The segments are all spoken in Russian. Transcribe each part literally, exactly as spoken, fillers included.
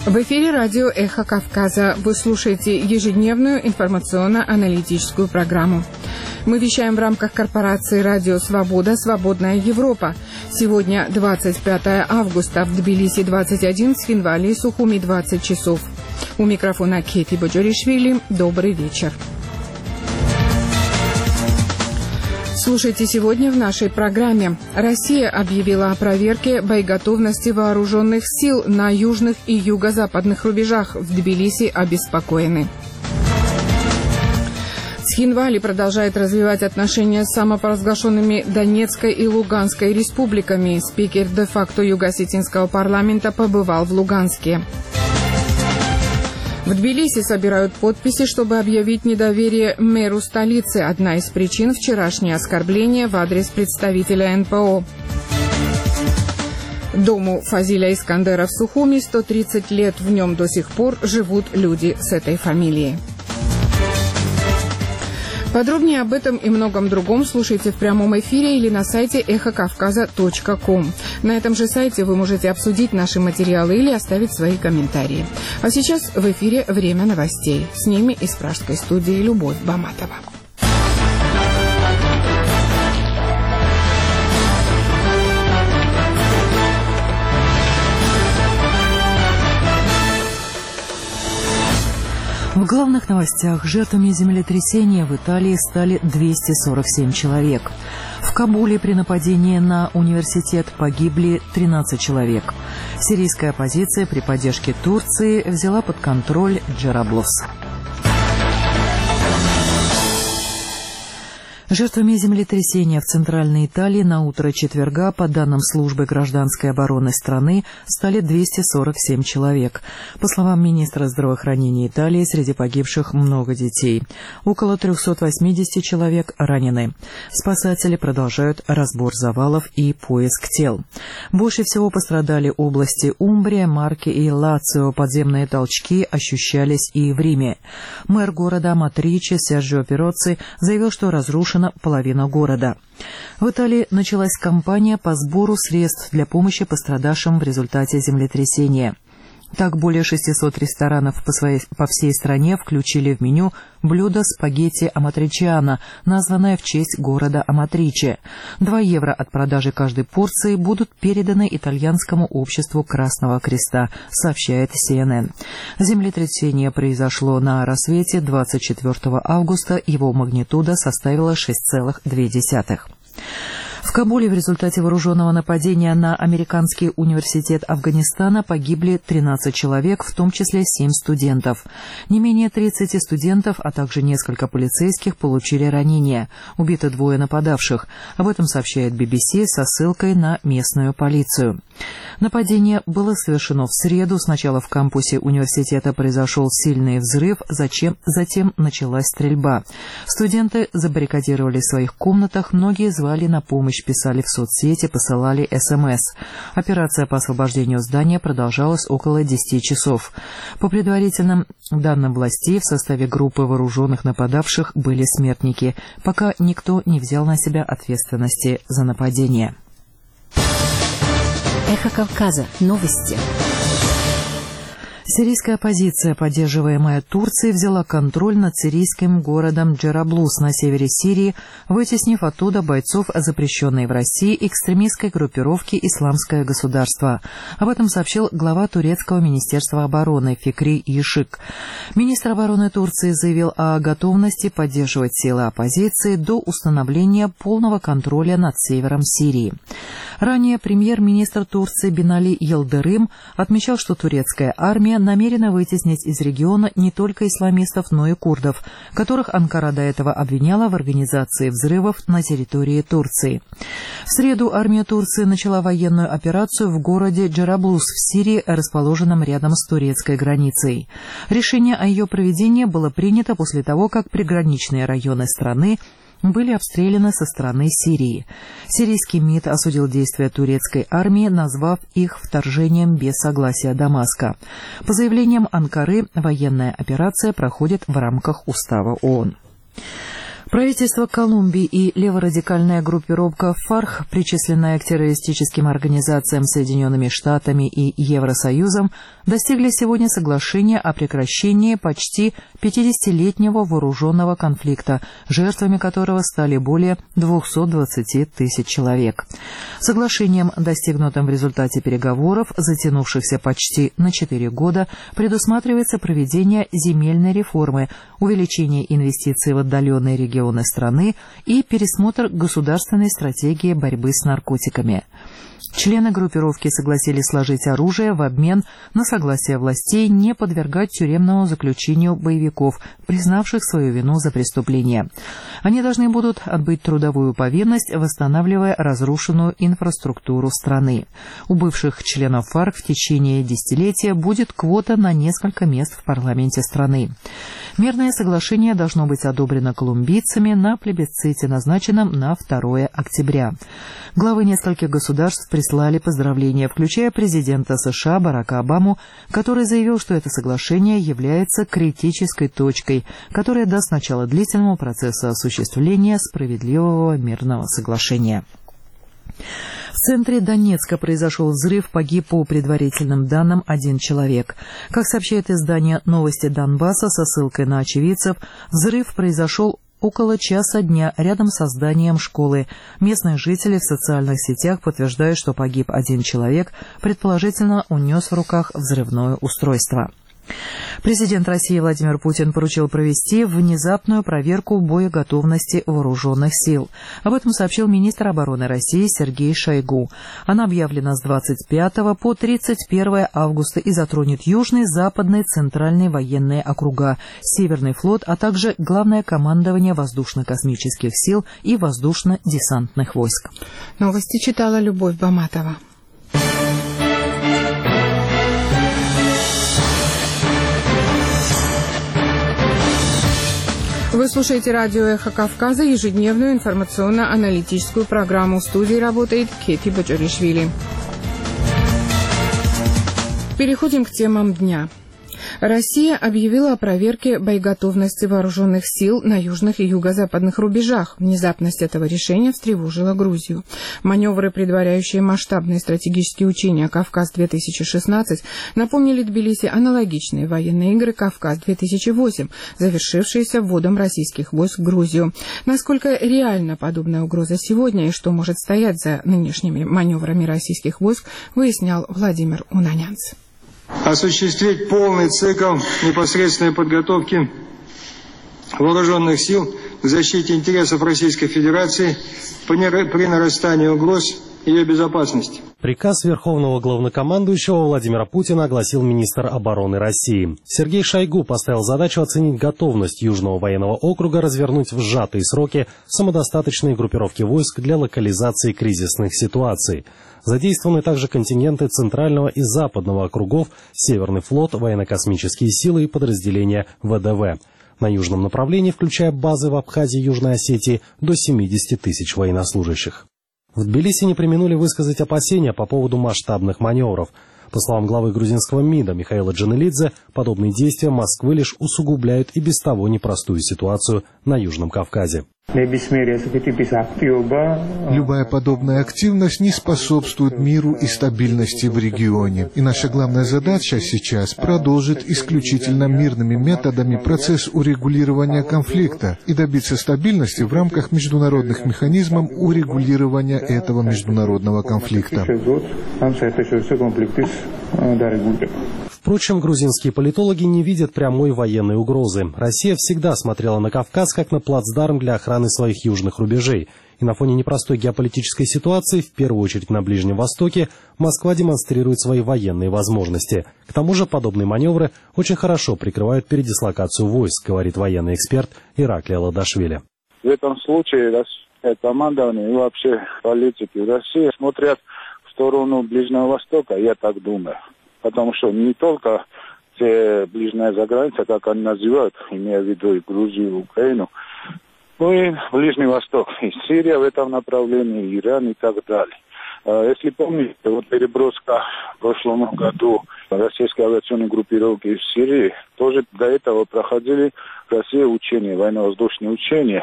В эфире радио «Эхо Кавказа». Вы слушаете ежедневную информационно-аналитическую программу. Мы вещаем в рамках корпорации «Радио Свобода. Свободная Европа». Сегодня двадцать пятое августа, в Тбилиси двадцать один, в Схинвали и Сухуми двадцать часов. У микрофона Кети Боджоришвили. Добрый вечер. Слушайте сегодня в нашей программе. Россия объявила о проверке боеготовности вооруженных сил на южных и юго-западных рубежах. В Тбилиси обеспокоены. Схинвали продолжает развивать отношения с самопровозглашенными Донецкой и Луганской республиками. Спикер де-факто Юго-Осетинского парламента побывал в Луганске. В Тбилиси собирают подписи, чтобы объявить недоверие мэру столицы. Одна из причин – вчерашнее оскорбление в адрес представителя эн пэ о. Дому Фазиля Искандера в Сухуми сто тридцать лет. В нем до сих пор живут люди с этой фамилией. Подробнее об этом и многом другом слушайте в прямом эфире или на сайте эхо кавказа точка ком. На этом же сайте вы можете обсудить наши материалы или оставить свои комментарии. А сейчас в эфире время новостей. С ними из пражской студии Любовь Баматова. В главных новостях: жертвами землетрясения в Италии стали двести сорок семь человек. В Кабуле при нападении на университет погибли тринадцать человек. Сирийская оппозиция при поддержке Турции взяла под контроль Джераблус. Жертвами землетрясения в Центральной Италии на утро четверга, по данным службы гражданской обороны страны, стали двести сорок семь человек. По словам министра здравоохранения Италии, среди погибших много детей. Около триста восемьдесят человек ранены. Спасатели продолжают разбор завалов и поиск тел. Больше всего пострадали области Умбрия, Марке и Лацио. Подземные толчки ощущались и в Риме. Мэр города Аматриче Серджио Пероцци заявил, что разрушена половина города. В Италии началась кампания по сбору средств для помощи пострадавшим в результате землетрясения. Так, более шестисот ресторанов по, своей, по всей стране включили в меню блюдо спагетти аматричиано, названное в честь города Аматриче. Два евро от продажи каждой порции будут переданы итальянскому обществу Красного Креста, сообщает си эн эн. Землетрясение произошло на рассвете двадцать четвёртого августа, его магнитуда составила шесть целых две десятых. В Кабуле в результате вооруженного нападения на американский университет Афганистана погибли тринадцать человек, в том числе семь студентов. Не менее тридцати студентов, а также несколько полицейских получили ранения. Убиты двое нападавших. Об этом сообщает би би си со ссылкой на местную полицию. Нападение было совершено в среду. Сначала в кампусе университета произошел сильный взрыв, затем, затем началась стрельба. Студенты забаррикадировали в своих комнатах, многие звали на помощь, писали в соцсети, посылали эс эм эс. Операция по освобождению здания продолжалась около десяти часов. По предварительным данным властей, в составе группы вооруженных нападавших были смертники. Пока никто не взял на себя ответственности за нападение. Эхо Кавказа. Новости. Сирийская оппозиция, поддерживаемая Турцией, взяла контроль над сирийским городом Джераблус на севере Сирии, вытеснив оттуда бойцов запрещенной в России экстремистской группировки «Исламское государство». Об этом сообщил глава турецкого министерства обороны Фикри Ешик. Министр обороны Турции заявил о готовности поддерживать силы оппозиции до установления полного контроля над севером Сирии. Ранее премьер-министр Турции Бинали Йылдырым отмечал, что турецкая армия намерена вытеснить из региона не только исламистов, но и курдов, которых Анкара до этого обвиняла в организации взрывов на территории Турции. В среду армия Турции начала военную операцию в городе Джераблус в Сирии, расположенном рядом с турецкой границей. Решение о ее проведении было принято после того, как приграничные районы страны были обстреляны со стороны Сирии. Сирийский МИД осудил действия турецкой армии, назвав их вторжением без согласия Дамаска. По заявлениям Анкары, военная операция проходит в рамках устава ООН. Правительство Колумбии и леворадикальная группировка ФАРК, причисленная к террористическим организациям Соединенными Штатами и Евросоюзом, достигли сегодня соглашения о прекращении почти пятидесятилетнего вооруженного конфликта, жертвами которого стали более двухсот двадцати тысяч человек. Соглашением, достигнутым в результате переговоров, затянувшихся почти на четыре года, предусматривается проведение земельной реформы, увеличение инвестиций в отдаленные регионы страны и пересмотр государственной стратегии борьбы с наркотиками. Члены группировки согласились сложить оружие в обмен на согласие властей не подвергать тюремному заключению боевиков, признавших свою вину за преступление. Они должны будут отбыть трудовую повинность, восстанавливая разрушенную инфраструктуру страны. У бывших членов ФАРК в течение десятилетия будет квота на несколько мест в парламенте страны. Мирное соглашение должно быть одобрено колумбийцами на плебисците, назначенном на второе октября. Главы нескольких государств прислали поздравления, включая президента США Барака Обаму, который заявил, что это соглашение является критической точкой, которая даст начало длительному процессу осуществления справедливого мирного соглашения. В центре Донецка произошел взрыв, погиб по предварительным данным один человек. Как сообщает издание «Новости Донбасса» со ссылкой на очевидцев, взрыв произошел около часа дня рядом со зданием школы. Местные жители в социальных сетях подтверждают, что погиб один человек, предположительно унес в руках взрывное устройство. Президент России Владимир Путин поручил провести внезапную проверку боеготовности вооруженных сил. Об этом сообщил министр обороны России Сергей Шойгу. Она объявлена с двадцать пятого по тридцать первое августа и затронет Южный, Западный, Центральный военные округа, Северный флот, а также Главное командование воздушно-космических сил и воздушно-десантных войск. Новости читала Любовь Баматова. Вы слушаете радио «Эхо Кавказа», ежедневную информационно-аналитическую программу. В студии работает Кети Баджаришвили. Переходим к темам дня. Россия объявила о проверке боеготовности вооруженных сил на южных и юго-западных рубежах. Внезапность этого решения встревожила Грузию. Маневры, предваряющие масштабные стратегические учения «Кавказ-две тысячи шестнадцать», напомнили Тбилиси аналогичные военные игры «Кавказ-две тысячи восемь», завершившиеся вводом российских войск в Грузию. Насколько реальна подобная угроза сегодня и что может стоять за нынешними маневрами российских войск, выяснял Владимир Унанянц. Осуществить полный цикл непосредственной подготовки вооруженных сил к защите интересов Российской Федерации при нарастании угроз ее безопасности. Приказ Верховного Главнокомандующего Владимира Путина огласил министр обороны России. Сергей Шойгу поставил задачу оценить готовность Южного военного округа развернуть в сжатые сроки самодостаточные группировки войск для локализации кризисных ситуаций. Задействованы также контингенты Центрального и Западного округов, Северный флот, военно-космические силы и подразделения вэ дэ вэ. На южном направлении, включая базы в Абхазии и Южной Осетии, до семидесяти тысяч военнослужащих. В Тбилиси не преминули высказать опасения по поводу масштабных маневров. По словам главы грузинского МИДа Михаила Джанелидзе, подобные действия Москвы лишь усугубляют и без того непростую ситуацию на Южном Кавказе. Любая подобная активность не способствует миру и стабильности в регионе. И наша главная задача сейчас — продолжить исключительно мирными методами процесс урегулирования конфликта и добиться стабильности в рамках международных механизмов урегулирования этого международного конфликта. Впрочем, грузинские политологи не видят прямой военной угрозы. Россия всегда смотрела на Кавказ как на плацдарм для охраны своих южных рубежей. И на фоне непростой геополитической ситуации, в первую очередь на Ближнем Востоке, Москва демонстрирует свои военные возможности. К тому же подобные маневры очень хорошо прикрывают передислокацию войск, говорит военный эксперт Ираклий Аладашвили. В этом случае российское командование и вообще политики России смотрят в сторону Ближнего Востока, я так думаю. Потому что не только те ближняя заграница, как они называют, имея в виду и Грузию, и Украину, но и Ближний Восток, и Сирия в этом направлении, и Иран и так далее. Если помните, вот переброска в прошлом году российской авиационной группировки в Сирии, тоже до этого проходили в России учения, военно-воздушные учения.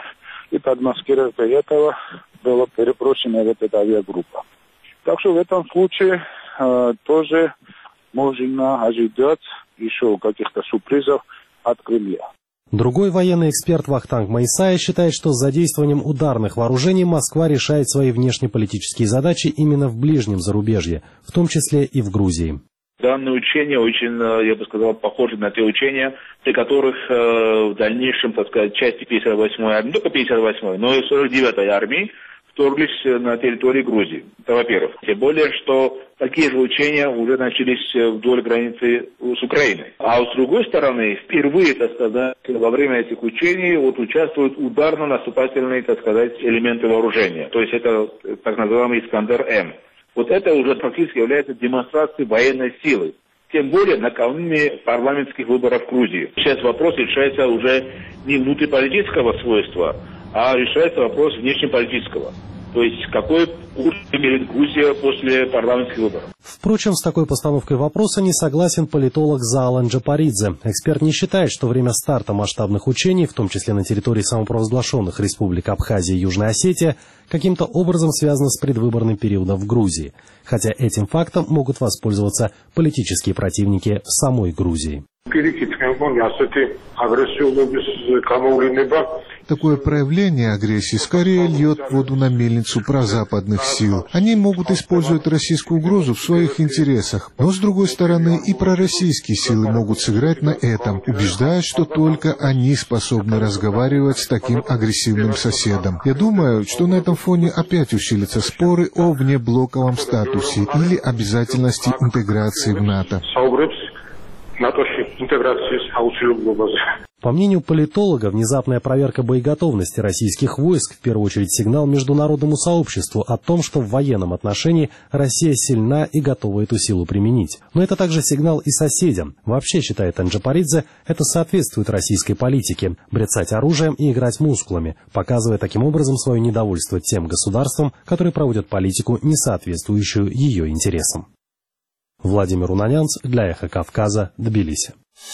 И под маскировкой этого была переброшена вот эта авиагруппа. Так что в этом случае э, тоже можно ожидать еще каких-то сюрпризов от Кремля. Другой военный эксперт Вахтанг Майсая считает, что с задействованием ударных вооружений Москва решает свои внешнеполитические задачи именно в ближнем зарубежье, в том числе и в Грузии. Данные учения очень, я бы сказал, похожи на те учения, при которых э, в дальнейшем, так сказать, части пятьдесят восьмой армии, не только пятьдесят восьмой, но и сорок девятой армии вторглись на территории Грузии. Это во-первых. Тем более, что такие же учения уже начались вдоль границы с Украиной. А с другой стороны, впервые, так сказать, во время этих учений вот участвуют ударно-наступательные, так сказать, элементы вооружения. То есть это так называемый Искандер-М. Вот это уже фактически является демонстрацией военной силы. Тем более накануне парламентских выборов в Грузии. Сейчас вопрос решается уже не внутриполитического свойства, а решается вопрос внешнеполитического. То есть какой курс имеет Грузия после парламентских выборов. Впрочем, с такой постановкой вопроса не согласен политолог Заалан Джапаридзе. Эксперт не считает, что время старта масштабных учений, в том числе на территории самопровозглашенных республик Абхазия и Южная Осетия, каким-то образом связано с предвыборным периодом в Грузии. Хотя этим фактом могут воспользоваться политические противники в самой Грузии. Такое проявление агрессии скорее льет воду на мельницу прозападных сил. Они могут использовать российскую угрозу в своих интересах. Но, с другой стороны, и пророссийские силы могут сыграть на этом, убеждая, что только они способны разговаривать с таким агрессивным соседом. Я думаю, что на этом фоне опять усилятся споры о внеблоковом статусе или обязательности интеграции в НАТО. По мнению политолога, внезапная проверка боеготовности российских войск в первую очередь сигнал международному сообществу о том, что в военном отношении Россия сильна и готова эту силу применить. Но это также сигнал и соседям. Вообще, считает Джапаридзе, это соответствует российской политике – бряцать оружием и играть мускулами, показывая таким образом свое недовольство тем государствам, которые проводят политику, не соответствующую ее интересам. Владимир Унанянц для Эхо Кавказа, Тбилиси.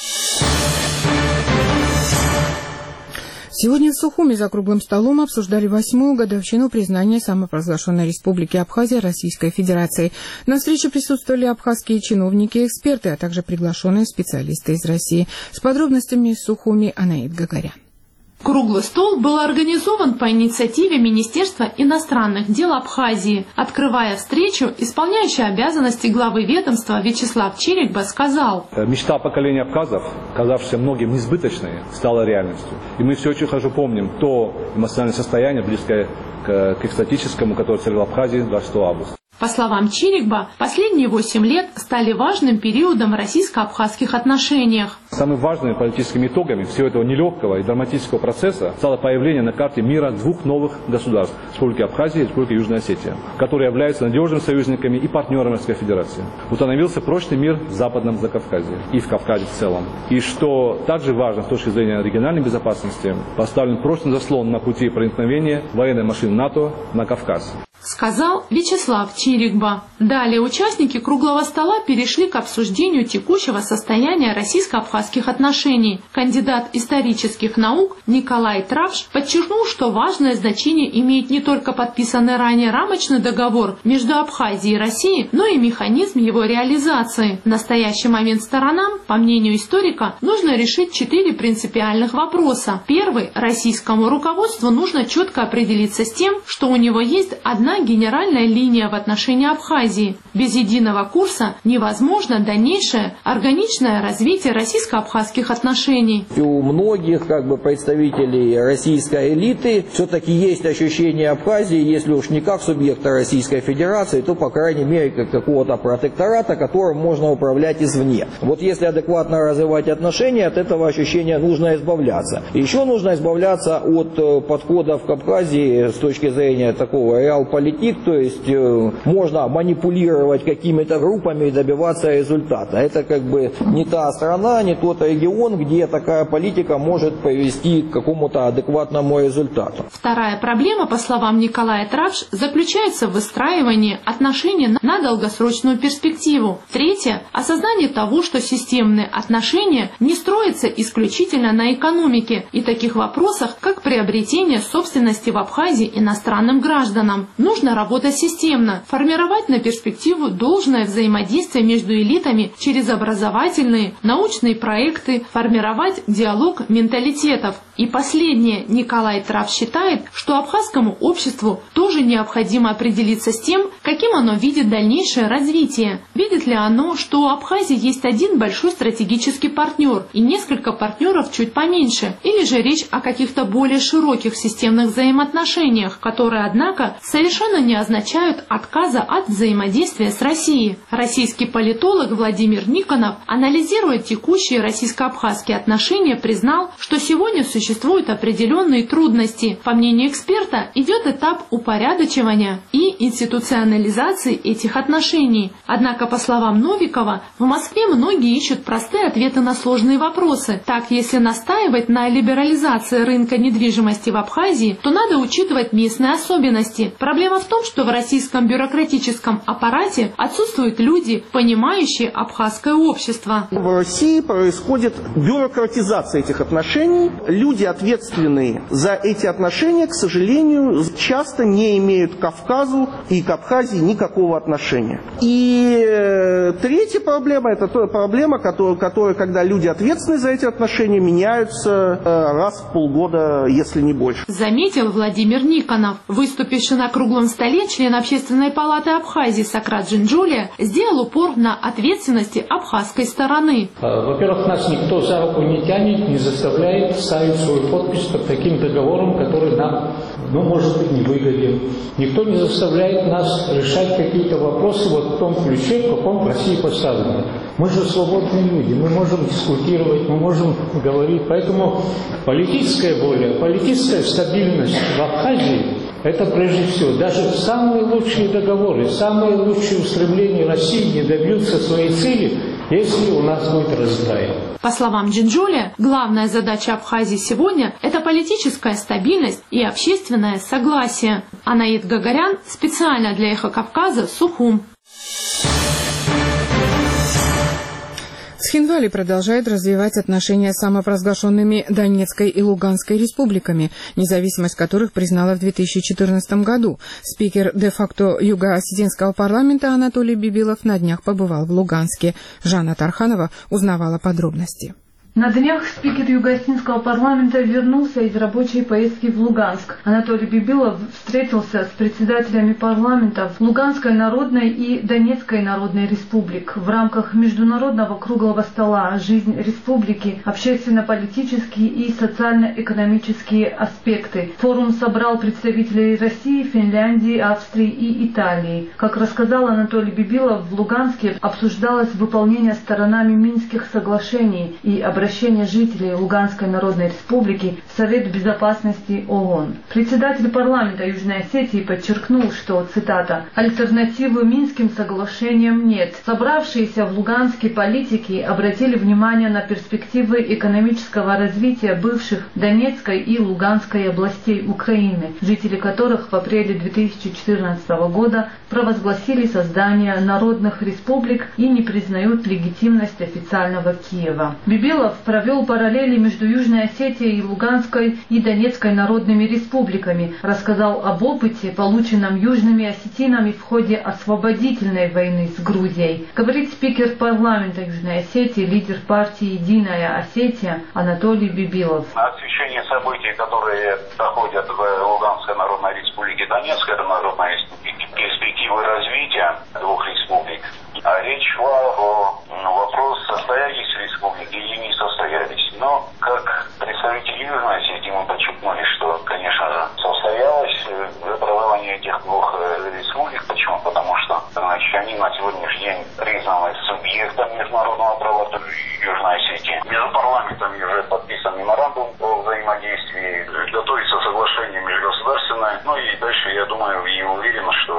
Сегодня в Сухуми за круглым столом обсуждали восьмую годовщину признания самопровозглашенной Республики Абхазия Российской Федерацией. На встрече присутствовали абхазские чиновники и эксперты, а также приглашенные специалисты из России. С подробностями из Сухуми Анаид Гагарян. Круглый стол был организован по инициативе Министерства иностранных дел Абхазии. Открывая встречу, исполняющий обязанности главы ведомства Вячеслав Чирикба сказал: «Мечта поколения абхазов, казавшаяся многим несбыточной, стала реальностью. И мы все очень хорошо помним то эмоциональное состояние, близкое к, к экстатическому, которое царило в Абхазии двадцать шестого августа. По словам Чирикба, последние восемь лет стали важным периодом в российско-абхазских отношениях. Самыми важными политическими итогами всего этого нелегкого и драматического процесса стало появление на карте мира двух новых государств – Республики Абхазия и Республики Южная Осетия, которые являются надежными союзниками и партнерами Российской Федерации. Установился прочный мир в Западном Закавказье и в Кавказе в целом. И что также важно с точки зрения региональной безопасности, поставлен прочный заслон на пути проникновения военной машины НАТО на Кавказ. Сказал Вячеслав Чирикба. Далее участники круглого стола перешли к обсуждению текущего состояния российско-абхазских отношений. Кандидат исторических наук Николай Травш подчеркнул, что важное значение имеет не только подписанный ранее рамочный договор между Абхазией и Россией, но и механизм его реализации. В настоящий момент сторонам, по мнению историка, нужно решить четыре принципиальных вопроса. Первый. Российскому руководству нужно четко определиться с тем, что у него есть одна генеральная линия в отношении Абхазии. Без единого курса невозможно дальнейшее органичное развитие российско-абхазских отношений. У многих как бы представителей российской элиты все-таки есть ощущение Абхазии, если уж не как субъекта Российской Федерации, то по крайней мере как какого-то протектората, которым можно управлять извне. Вот если адекватно развивать отношения, от этого ощущения нужно избавляться. Еще нужно избавляться от подходов к Абхазии с точки зрения такого реал-политики, реальполитик, то есть э, можно манипулировать какими-то группами и добиваться результата. Это как бы не та страна, не тот регион, где такая политика может привести к какому-то адекватному результату. Вторая проблема, по словам Николая Трапш, заключается в выстраивании отношений на долгосрочную перспективу. Третье – осознание того, что системные отношения не строятся исключительно на экономике и таких вопросах, как приобретение собственности в Абхазии иностранным гражданам. Нужно работать системно, формировать на перспективу должное взаимодействие между элитами через образовательные, научные проекты, формировать диалог менталитетов. И последнее, Николай Трапш считает, что абхазскому обществу тоже необходимо определиться с тем, каким оно видит дальнейшее развитие. Видит ли оно, что у Абхазии есть один большой стратегический партнер и несколько партнеров чуть поменьше, или же речь о каких-то более широких системных взаимоотношениях, которые, однако, совершенно не означают отказа от взаимодействия с Россией. Российский политолог Владимир Никонов, анализируя текущие российско-абхазские отношения, признал, что сегодня существуют определенные трудности. По мнению эксперта, идет этап упорядочивания и институционализации этих отношений. Однако, по словам Новикова, в Москве многие ищут простые ответы на сложные вопросы. Так, если настаивать на либерализации рынка недвижимости в Абхазии, то надо учитывать местные особенности. Проблема в том, что в российском бюрократическом аппарате отсутствуют люди, понимающие абхазское общество. В России происходит бюрократизация этих отношений. Люди, ответственные за эти отношения, к сожалению, часто не имеют к Кавказу и к Абхазии никакого отношения. И э, третья проблема – это та проблема, которая, которая, когда люди ответственны за эти отношения, меняются э, раз в полгода, если не больше. Заметил Владимир Никонов. Выступивший на круглом столе член Общественной палаты Абхазии Сократ Джинджулия сделал упор на ответственности абхазской стороны. Во-первых, нас никто за руку не тянет, не заставляет ставить свою подпись под таким договором, который нам, ну, может быть, не выгоден. Никто не заставляет нас решать какие-то вопросы вот в том ключе, в каком в России поставлено. Мы же свободные люди, мы можем дискутировать, мы можем говорить. Поэтому политическая воля, политическая стабильность в Абхазии – это прежде всего. Даже самые лучшие договоры, самые лучшие устремления России не добьются своей цели, если у нас будет раздрай. По словам Джинджулия, главная задача Абхазии сегодня – это политическая стабильность и общественное согласие. Анаид Гагарян специально для «Эхо Кавказа», Сухум. Цхинвали продолжает развивать отношения с самопровозглашенными Донецкой и Луганской республиками, независимость которых признала в две тысячи четырнадцатом году. Спикер де-факто Юго-Осетинского парламента Анатолий Бибилов на днях побывал в Луганске. Жанна Тарханова узнавала подробности. На днях спикер Юго-Осетинского парламента вернулся из рабочей поездки в Луганск. Анатолий Бибилов встретился с председателями парламентов Луганской народной и Донецкой народной республик. В рамках международного круглого стола «Жизнь республики. Общественно-политические и социально-экономические аспекты». Форум собрал представителей России, Финляндии, Австрии и Италии. Как рассказал Анатолий Бибилов, в Луганске обсуждалось выполнение сторонами Минских соглашений и обращение обращение жителей Луганской Народной Республики в Совет Безопасности ООН. Председатель парламента Южной Осетии подчеркнул, что, цитата, «альтернативы Минским соглашениям нет. Собравшиеся в Луганске политики обратили внимание на перспективы экономического развития бывших Донецкой и Луганской областей Украины, жители которых в апреле две тысячи четырнадцатого года провозгласили создание народных республик и не признают легитимность официального Киева». Бибилов провел параллели между Южной Осетией и Луганской и Донецкой народными республиками, рассказал об опыте, полученном южными осетинами в ходе освободительной войны с Грузией. Говорит спикер парламента Южной Осетии, лидер партии «Единая Осетия» Анатолий Бибилов. Освещение событий, которые проходят в Луганской народной республике, Донецкой народной республике, перспективы развития двух республик. А речь шла о вопрос, состоялись республики или не состоялись. Но как представители Южной Осетии мы подчеркнули, что, конечно же, состоялось образование этих двух республик. Почему? Потому что, значит, они на сегодняшний день признаны субъектом международного права Южной Осетии. Между парламентами уже подписан меморандум о взаимодействии, готовится соглашение межгосударственное. Ну и дальше, я думаю, и уверен, что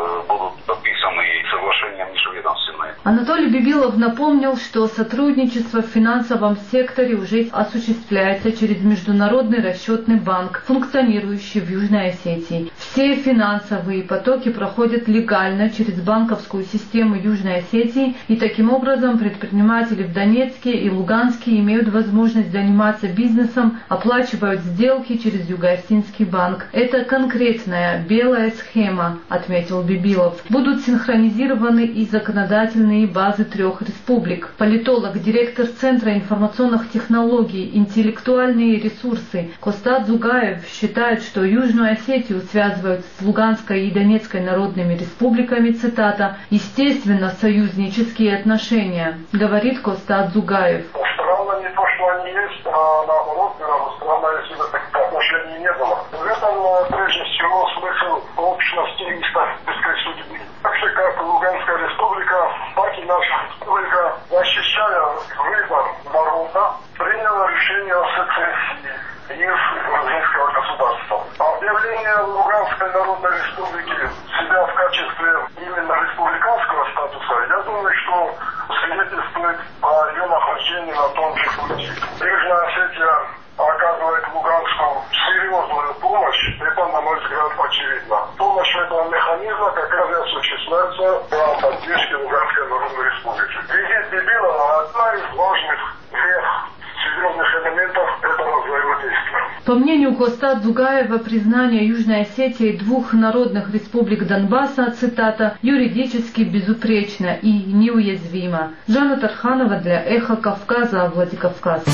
Анатолий Бибилов напомнил, что сотрудничество в финансовом секторе уже осуществляется через Международный расчетный банк, функционирующий в Южной Осетии. Все финансовые потоки проходят легально через банковскую систему Южной Осетии, и таким образом предприниматели в Донецке и Луганске имеют возможность заниматься бизнесом, оплачивают сделки через Юго-Осетинский банк. Это конкретная белая схема, отметил Бибилов. Будут синхронизированы и законодательные базы трех республик. Политолог, директор Центра информационных технологий, интеллектуальные ресурсы Костад Зугаев считает, что Южную Осетию связывают с Луганской и Донецкой народными республиками, цитата, естественно, союзнические отношения, говорит Костад Зугаев. Странно не то, что они есть, а наоборот, странно, если бы таких отношений не было. В этом, прежде всего, смысл общности и исторической судьбы. Так же, как Луганская республика, так и наша республика, защищая выбор народа, приняла решение о сецессии из грузинского государства. Объявление Луганской народной республики себя в качестве именно республиканского статуса, я думаю, что свидетельствует о ее нахождении на том же пути. Южная Осетия оказывает Луганску серьезную помощь, это, на мой взгляд, очевидно. Помощь этого механизма как раз и осуществляется для поддержки Луганской народной республики. Визит Бибилова – одна из важных всех серьезных элементов этого взаимодействия. По мнению Костад Зугаева, признание Южной Осетии двух народных республик Донбасса, цитата, юридически безупречно и неуязвимо. Жанна Тарханова для «Эхо Кавказа», Владикавказ.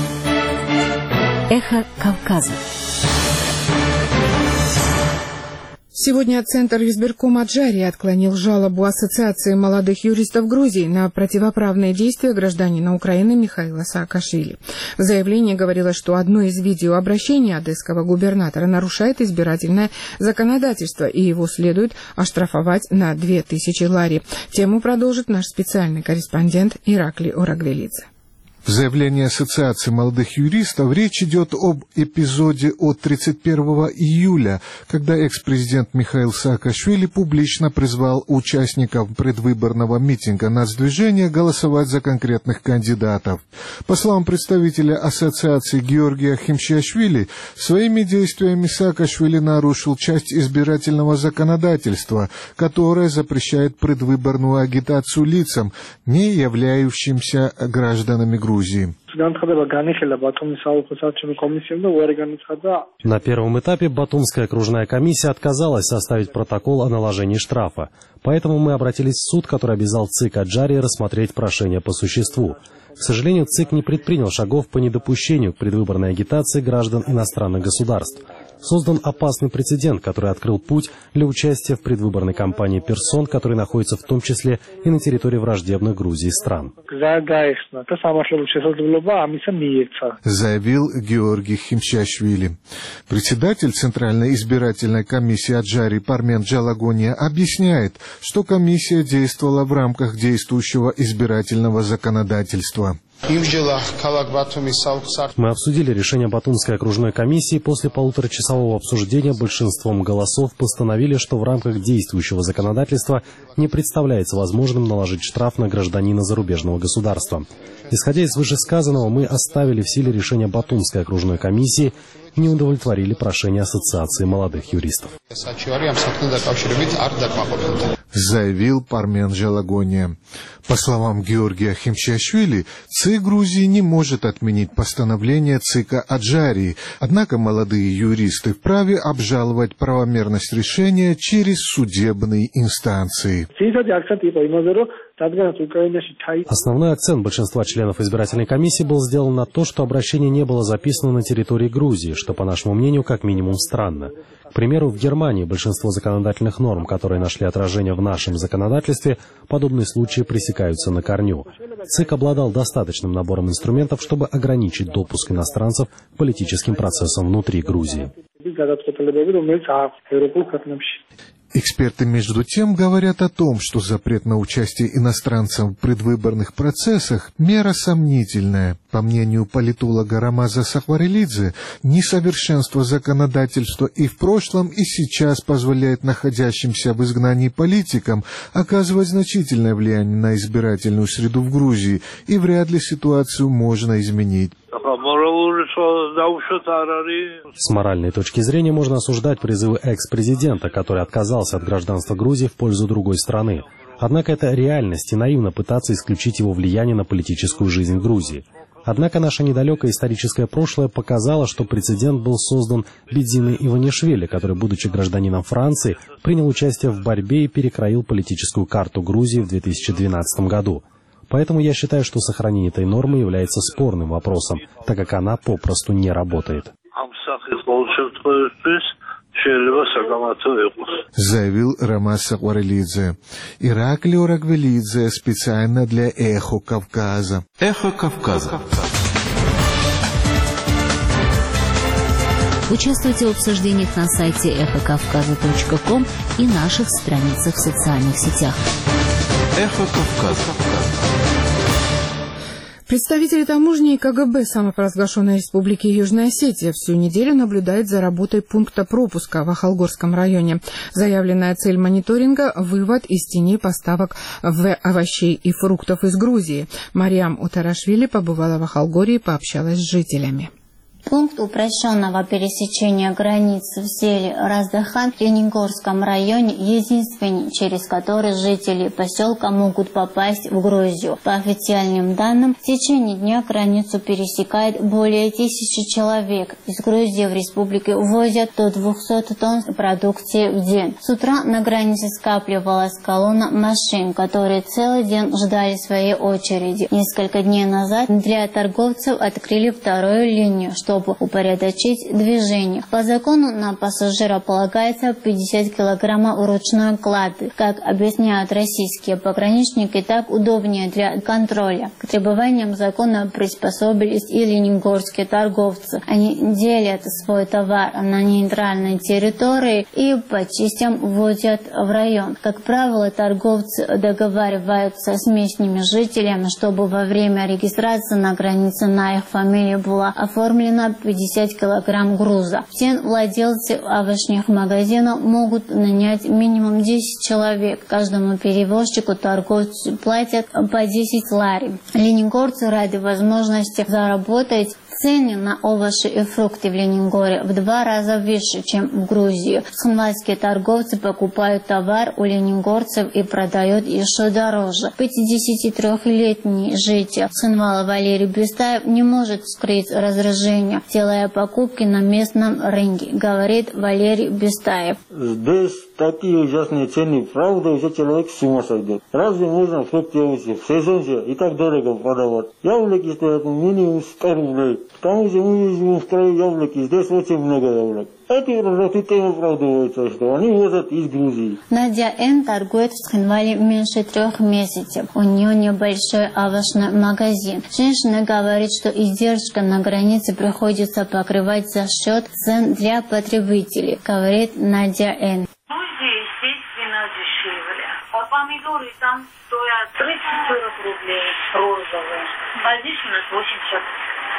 Эхо Кавказа. Сегодня Центр избиркома Аджарии отклонил жалобу Ассоциации молодых юристов Грузии на противоправные действия гражданина Украины Михаила Саакашвили. В заявлении говорилось, что одно из видеообращений одесского губернатора нарушает избирательное законодательство, и его следует оштрафовать на две тысячи лари. Тему продолжит наш специальный корреспондент Ираклий Орагвелидзе. В заявлении Ассоциации молодых юристов речь идет об эпизоде от тридцать первого июля, когда экс-президент Михаил Саакашвили публично призвал участников предвыборного митинга нацдвижения голосовать за конкретных кандидатов. По словам представителя Ассоциации Георгия Химчиашвили, своими действиями Саакашвили нарушил часть избирательного законодательства, которое запрещает предвыборную агитацию лицам, не являющимся гражданами Грузии. На первом этапе Батумская окружная комиссия отказалась составить протокол о наложении штрафа. Поэтому мы обратились в суд, который обязал ЦИК Аджарии рассмотреть прошение по существу. К сожалению, ЦИК не предпринял шагов по недопущению к предвыборной агитации граждан иностранных государств. Создан опасный прецедент, который открыл путь для участия в предвыборной кампании персон, которые находятся в том числе и на территории враждебных Грузии стран. Заявил Георгий Химчиашвили. Председатель Центральной избирательной комиссии Аджарии Пармен Джалагония объясняет, что комиссия действовала в рамках действующего избирательного законодательства. Мы обсудили решение Батумской окружной комиссии. После полуторачасового обсуждения большинством голосов постановили, что в рамках действующего законодательства не представляется возможным наложить штраф на гражданина зарубежного государства. Исходя из вышесказанного, мы оставили в силе решение Батумской окружной комиссии и не удовлетворили прошение Ассоциации молодых юристов. Заявил Пармен Джалагония. По словам Георгия Химчиашвили, ЦИК Грузии не может отменить постановление ЦИКа Аджарии, однако молодые юристы вправе обжаловать правомерность решения через судебные инстанции. Основной акцент большинства членов избирательной комиссии был сделан на то, что обращение не было записано на территории Грузии, что, по нашему мнению, как минимум странно. К примеру, в Германии большинство законодательных норм, которые нашли отражение в нашем законодательстве, подобные случаи пресекаются на корню. ЦИК обладал достаточным набором инструментов, чтобы ограничить допуск иностранцев к политическим процессам внутри Грузии. Эксперты, между тем, говорят о том, что запрет на участие иностранцев в предвыборных процессах – мера сомнительная. По мнению политолога Рамаза Сахварелидзе, несовершенство законодательства и в прошлом, и сейчас позволяет находящимся в изгнании политикам оказывать значительное влияние на избирательную среду в Грузии, и вряд ли ситуацию можно изменить. С моральной точки зрения можно осуждать призывы экс-президента, который отказался от гражданства Грузии в пользу другой страны. Однако это реальность, и наивно пытаться исключить его влияние на политическую жизнь Грузии. Однако наше недалекое историческое прошлое показало, что прецедент был создан Бедзиной Иванишвили, который, будучи гражданином Франции, принял участие в борьбе и перекроил политическую карту Грузии в две тысячи двенадцатом году. Поэтому я считаю, что сохранение этой нормы является спорным вопросом, так как она попросту не работает. Заявил Рамаз Сахварелидзе. Ираклий Орагвелидзе специально для «Эхо Кавказа». «Эхо Кавказа». Участвуйте в обсуждениях на сайте эхо кавказа точка ком и наших страницах в социальных сетях. «Эхо Кавказа». Представители таможни и ка гэ бэ самопровозглашенной республики Южная Осетия всю неделю наблюдают за работой пункта пропуска в Ахалгорском районе. Заявленная цель мониторинга – вывод из тени поставок в овощей и фруктов из Грузии. Мариам Утарашвили побывала в Ахалгоре и пообщалась с жителями. Пункт упрощенного пересечения границ в селе Раздахан в Ленингорском районе единственный, через который жители поселка могут попасть в Грузию. По официальным данным, в течение дня границу пересекает более тысячи человек. Из Грузии в республике увозят до двухсот тонн продукции в день. С утра на границе скапливалась колонна машин, которые целый день ждали своей очереди. Несколько дней назад для торговцев открыли вторую линию, что чтобы упорядочить движение. По закону на пассажира полагается пятьдесят килограммов ручной клады. Как объясняют российские пограничники, так удобнее для контроля. К требованиям закона приспособились и ленингорские торговцы. Они делят свой товар на нейтральной территории и по частям вводят в район. Как правило, торговцы договариваются с местными жителями, чтобы во время регистрации на границе на их фамилию была оформлена пятьдесят килограмм груза. В день владельцы овощных магазинов могут нанять минимум десять человек. Каждому перевозчику торговцы платят по десять лари. Ленингорцы ради возможности заработать цены на овощи и фрукты в Ленингоре в два раза выше, чем в Грузии. Схватские торговцы покупают товар у ленингорцев и продают еще дороже. пятидесятитрёхлетний житель Схинвала Валерий Бестаев не может скрыть раздражение, делая покупки на местном рынке, говорит Валерий Бестаев. Здесь такие ужасные цены, правда, уже человек с ума сойдет. Разве можно фрукты в сезон же и так дорого продавать? Яблоки стоят минимум сто рублей. К тому же мы живем в краю яблоки, здесь очень много яблок. Эти продукты тем оправдываются, что они возят из Грузии. Надя Н. торгует в Схинвале меньше трех месяцев. У нее небольшой овощной магазин. Женщина говорит, что издержка на границе приходится покрывать за счет цен для потребителей, говорит Надя Н. Ну, здесь, естественно, дешевле. А помидоры там стоят тридцать-сорок рублей розовые, а здесь у нас восемьдесят.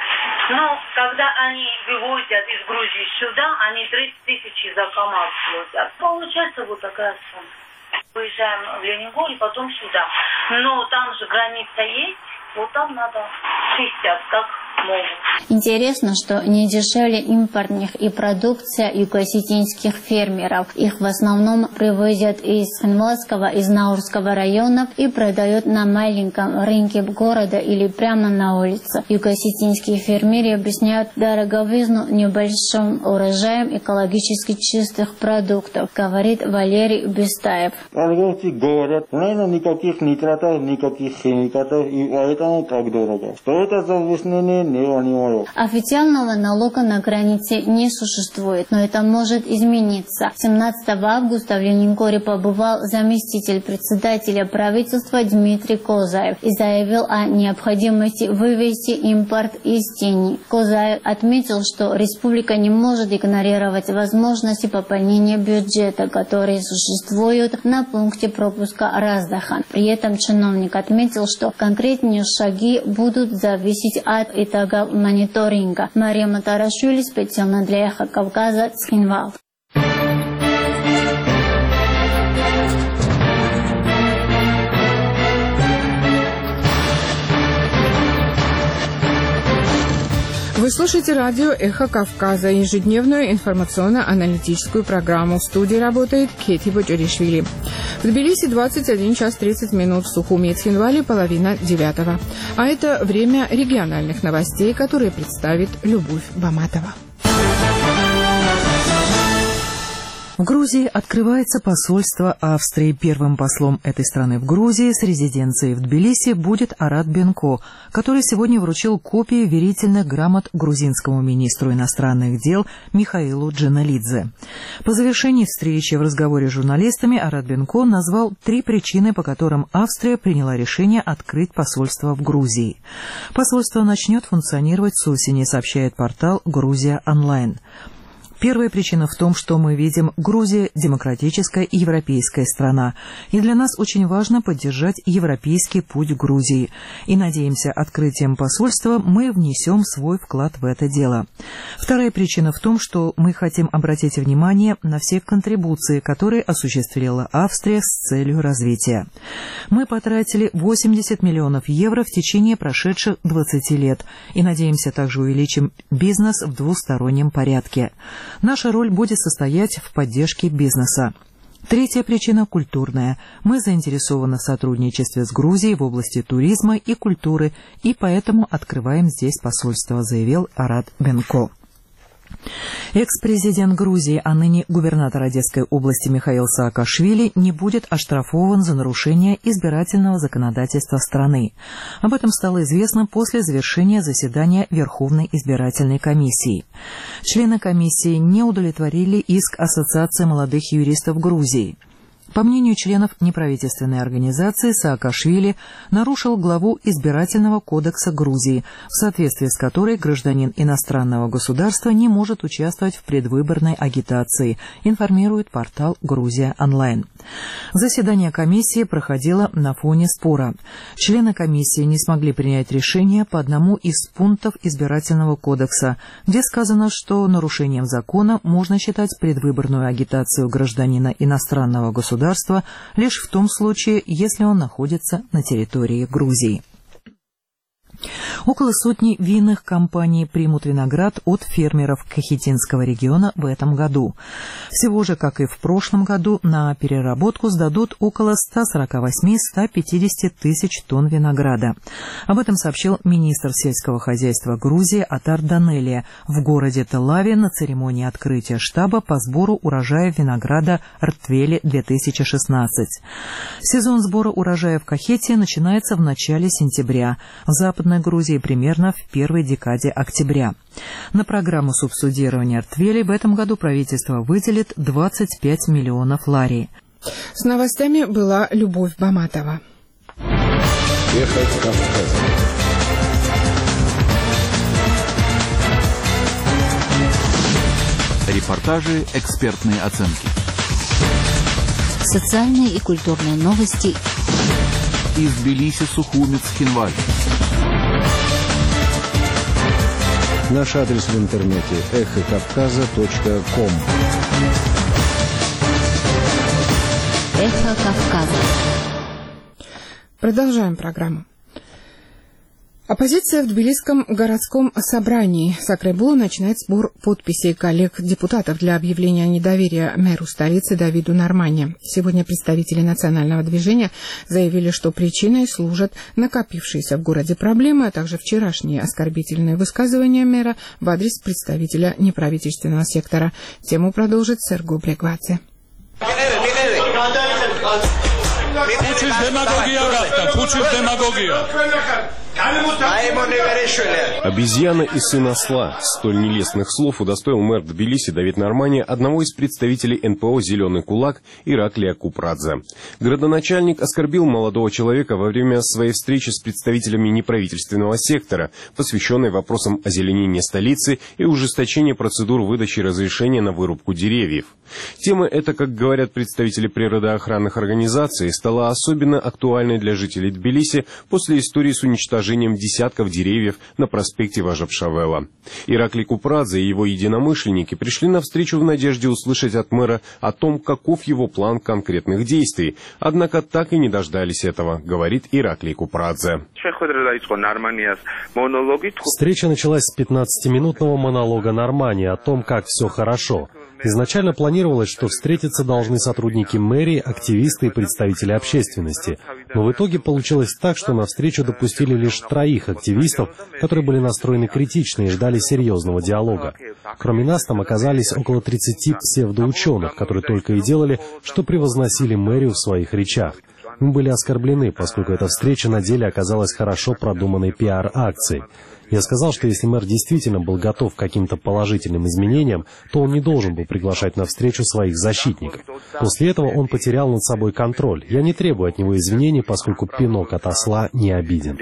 Но когда они вывозят из Грузии сюда, они тридцать тысяч за КамАЗ платят. Получается вот такая сумма. Выезжаем в Ленингор и потом сюда. Но там же граница есть, вот там надо чистят, как могут. Интересно, что не дешевле импортных и продукция юго-осетинских фермеров. Их в основном привозят из Схинвальского, из Наурского районов и продают на маленьком рынке города или прямо на улице. Юго-осетинские фермеры объясняют дороговизну небольшим урожаем экологически чистых продуктов, говорит Валерий Бестаев. Торговцы говорят, наверное, никаких нитратов, никаких химикатов, и поэтому так дорого. Что это за объяснение, Официального налога на границе не существует, но это может измениться. семнадцатого августа в Лениногоре побывал заместитель председателя правительства Дмитрий Козаев и заявил о необходимости вывести импорт из тени. Козаев отметил, что республика не может игнорировать возможности пополнения бюджета, которые существуют на пункте пропуска Раздахан. При этом чиновник отметил, что конкретные шаги будут зависеть от итогов мониторинга. Мария Матарашвили, специально для Эхо Кавказа, Цхинвал. Вы слушаете радио «Эхо Кавказа», ежедневную информационно-аналитическую программу. В студии работает Кети Бочаришвили. В Тбилиси двадцать один час тридцать минут, в Сухуми и Цхинвале половина девятого. А это время региональных новостей, которые представит Любовь Баматова. В Грузии открывается посольство Австрии. Первым послом этой страны в Грузии с резиденцией в Тбилиси будет Арат Бенко, который сегодня вручил копии верительных грамот грузинскому министру иностранных дел Михаилу Джаналидзе. По завершении встречи в разговоре с журналистами Арат Бенко назвал три причины, по которым Австрия приняла решение открыть посольство в Грузии. Посольство начнет функционировать с осени, сообщает портал «Грузия онлайн». Первая причина в том, что мы видим, Грузия – демократическая и европейская страна, и для нас очень важно поддержать европейский путь Грузии. И, надеемся, открытием посольства мы внесем свой вклад в это дело. Вторая причина в том, что мы хотим обратить внимание на все контрибуции, которые осуществила Австрия с целью развития. Мы потратили восемьдесят миллионов евро в течение прошедших двадцати лет и, надеемся, также увеличим бизнес в двустороннем порядке. Наша роль будет состоять в поддержке бизнеса. Третья причина – культурная. Мы заинтересованы в сотрудничестве с Грузией в области туризма и культуры, и поэтому открываем здесь посольство, заявил Арат Бенко. Экс-президент Грузии, а ныне губернатор Одесской области Михаил Саакашвили не будет оштрафован за нарушение избирательного законодательства страны. Об этом стало известно после завершения заседания Верховной избирательной комиссии. Члены комиссии не удовлетворили иск Ассоциации молодых юристов Грузии. По мнению членов неправительственной организации, Саакашвили нарушил главу Избирательного кодекса Грузии, в соответствии с которой гражданин иностранного государства не может участвовать в предвыборной агитации, информирует портал «Грузия онлайн». Заседание комиссии проходило на фоне спора. Члены комиссии не смогли принять решение по одному из пунктов Избирательного кодекса, где сказано, что нарушением закона можно считать предвыборную агитацию гражданина иностранного государства лишь в том случае, если он находится на территории Грузии. Около сотни винных компаний примут виноград от фермеров Кахетинского региона в этом году. Всего же, как и в прошлом году, на переработку сдадут около ста сорока восьми — ста пятидесяти тысяч тонн винограда. Об этом сообщил министр сельского хозяйства Грузии Атар Данелия в городе Телаве на церемонии открытия штаба по сбору урожая винограда Ртвели две тысячи шестнадцать. Сезон сбора урожая в Кахетии начинается в начале сентября. В Западной Грузии примерно в первой декаде октября. На программу субсидирования Ртвели в этом году правительство выделит двадцать пять миллионов лари. С новостями была Любовь Баматова. Ехать Кавказ. Репортажи, экспертные оценки. Социальные и культурные новости. Из Тбилиси, Сухуми, Цхинваль. Наш адрес в интернете эхо кавказа точка ком. Эхо Кавказа. Продолжаем программу. Оппозиция в Тбилисском городском собрании Сакрайбулу начинает сбор подписей коллег-депутатов для объявления недоверия мэру столицы Давиду Нормане. Сегодня представители национального движения заявили, что причиной служат накопившиеся в городе проблемы, а также вчерашние оскорбительные высказывания мэра в адрес представителя неправительственного сектора. Тему продолжит Сергу Брегвадзе. Обезьяна и сын осла. Столь нелестных слов удостоил мэр Тбилиси Давид Нормания одного из представителей эн пэ о «Зеленый кулак» Ираклия Купрадзе. Градоначальник оскорбил молодого человека во время своей встречи с представителями неправительственного сектора, посвященной вопросам озеленения столицы и ужесточения процедур выдачи разрешения на вырубку деревьев. Тема эта, как говорят представители природоохранных организаций, стала особенно актуальной для жителей Тбилиси после истории с уничтожением десятков деревьев на проспекте Важапшавела. Ираклий Купрадзе и его единомышленники пришли на встречу в надежде услышать от мэра о том, каков его план конкретных действий. Однако так и не дождались этого, говорит Ираклий Купрадзе. Встреча началась с пятнадцатиминутного монолога Нормания о том, как все хорошо. Изначально планировалось, что встретиться должны сотрудники мэрии, активисты и представители общественности. Но в итоге получилось так, что на встречу допустили лишь троих активистов, которые были настроены критично и ждали серьезного диалога. Кроме нас, там оказались около тридцати псевдоученых, которые только и делали, что превозносили мэрию в своих речах. Мы были оскорблены, поскольку эта встреча на деле оказалась хорошо продуманной пиар-акцией. Я сказал, что если мэр действительно был готов к каким-то положительным изменениям, то он не должен был приглашать на встречу своих защитников. После этого он потерял над собой контроль. Я не требую от него извинений, поскольку пинок от осла не обиден.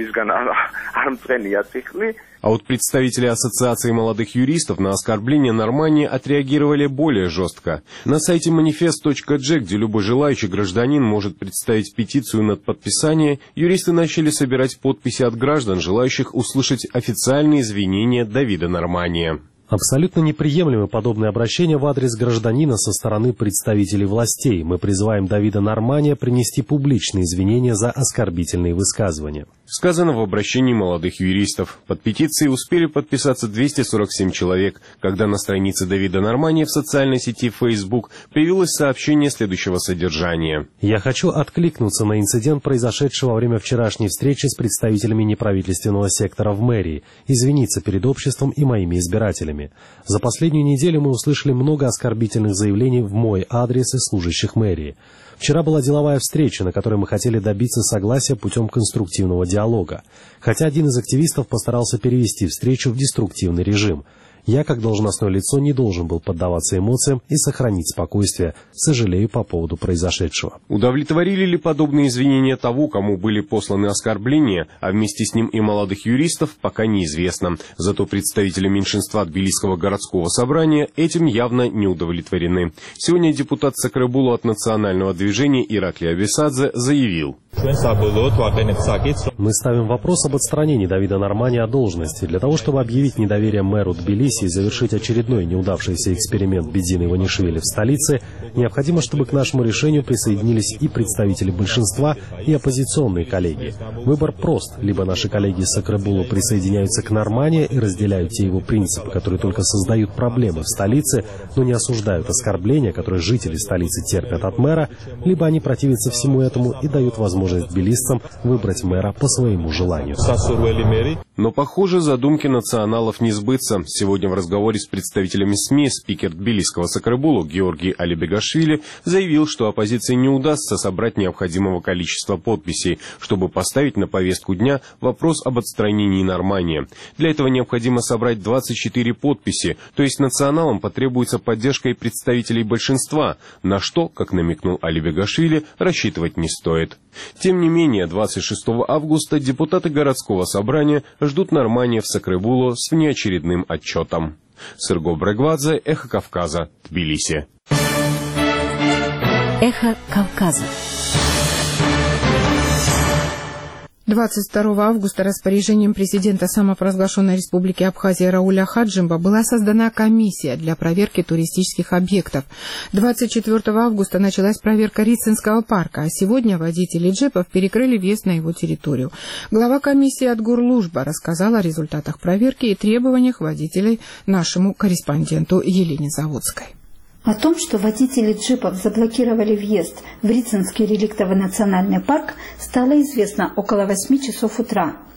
А вот представители Ассоциации молодых юристов на оскорбление Нормания отреагировали более жестко. На сайте манифест точка джи, где любой желающий гражданин может представить петицию над подписание, юристы начали собирать подписи от граждан, желающих услышать официальные извинения Давида Нормания. Абсолютно неприемлемы подобные обращения в адрес гражданина со стороны представителей властей. Мы призываем Давида Нормания принести публичные извинения за оскорбительные высказывания. Сказано в обращении молодых юристов. Под петицией успели подписаться двести сорок семь человек, когда на странице Давида Нормания в социальной сети Facebook появилось сообщение следующего содержания. Я хочу откликнуться на инцидент, произошедший во время вчерашней встречи с представителями неправительственного сектора в мэрии, извиниться перед обществом и моими избирателями. За последнюю неделю мы услышали много оскорбительных заявлений в мой адрес и служащих мэрии. Вчера была деловая встреча, на которой мы хотели добиться согласия путем конструктивного диалога, хотя один из активистов постарался перевести встречу в деструктивный режим. Я, как должностное лицо, не должен был поддаваться эмоциям и сохранить спокойствие. Сожалею по поводу произошедшего. Удовлетворили ли подобные извинения того, кому были посланы оскорбления, а вместе с ним и молодых юристов, пока неизвестно. Зато представители меньшинства Тбилисского городского собрания этим явно не удовлетворены. Сегодня депутат Сакрабулу от национального движения Ираклий Абисадзе заявил. Мы ставим вопрос об отстранении Давида Нормания от должности. Для того, чтобы объявить недоверие мэру Тбилиси и завершить очередной неудавшийся эксперимент Бедзины Иванишвили в столице, необходимо, чтобы к нашему решению присоединились и представители большинства, и оппозиционные коллеги. Выбор прост. Либо наши коллеги из Сакрабулу присоединяются к Нормания и разделяют те его принципы, которые только создают проблемы в столице, но не осуждают оскорбления, которые жители столицы терпят от мэра, либо они противятся всему этому и дают возможность тбилисцам выбрать мэра по своему желанию. Но, похоже, задумки националов не сбыться. Сегодня в разговоре с представителями СМИ спикер тбилисского Сакрабулу Георгий Алибегашвили заявил, что оппозиции не удастся собрать необходимого количества подписей, чтобы поставить на повестку дня вопрос об отстранении Нормания. Для этого необходимо собрать двадцать четыре подписи, то есть националам потребуется поддержка и представителей большинства, на что, как намекнул Алибегашвили, рассчитывать не стоит. Тем не менее, двадцать шестого августа депутаты городского собрания ждут Нормания в Сакрабулу с внеочередным отчетом. Сырго Брегвадзе, Эхо Кавказа, Тбилиси. Эхо Кавказа. двадцать второго августа распоряжением президента самопровозглашенной республики Абхазия Рауля Хаджимба была создана комиссия для проверки туристических объектов. двадцать четвёртого августа началась проверка Рицинского парка, а сегодня водители джипов перекрыли въезд на его территорию. Глава комиссии Адгур Лужба рассказал о результатах проверки и требованиях водителей нашему корреспонденту Елене Заводской. О том, что водители джипов заблокировали въезд в Рицинский реликтовый национальный парк, стало известно около восьми часов утра.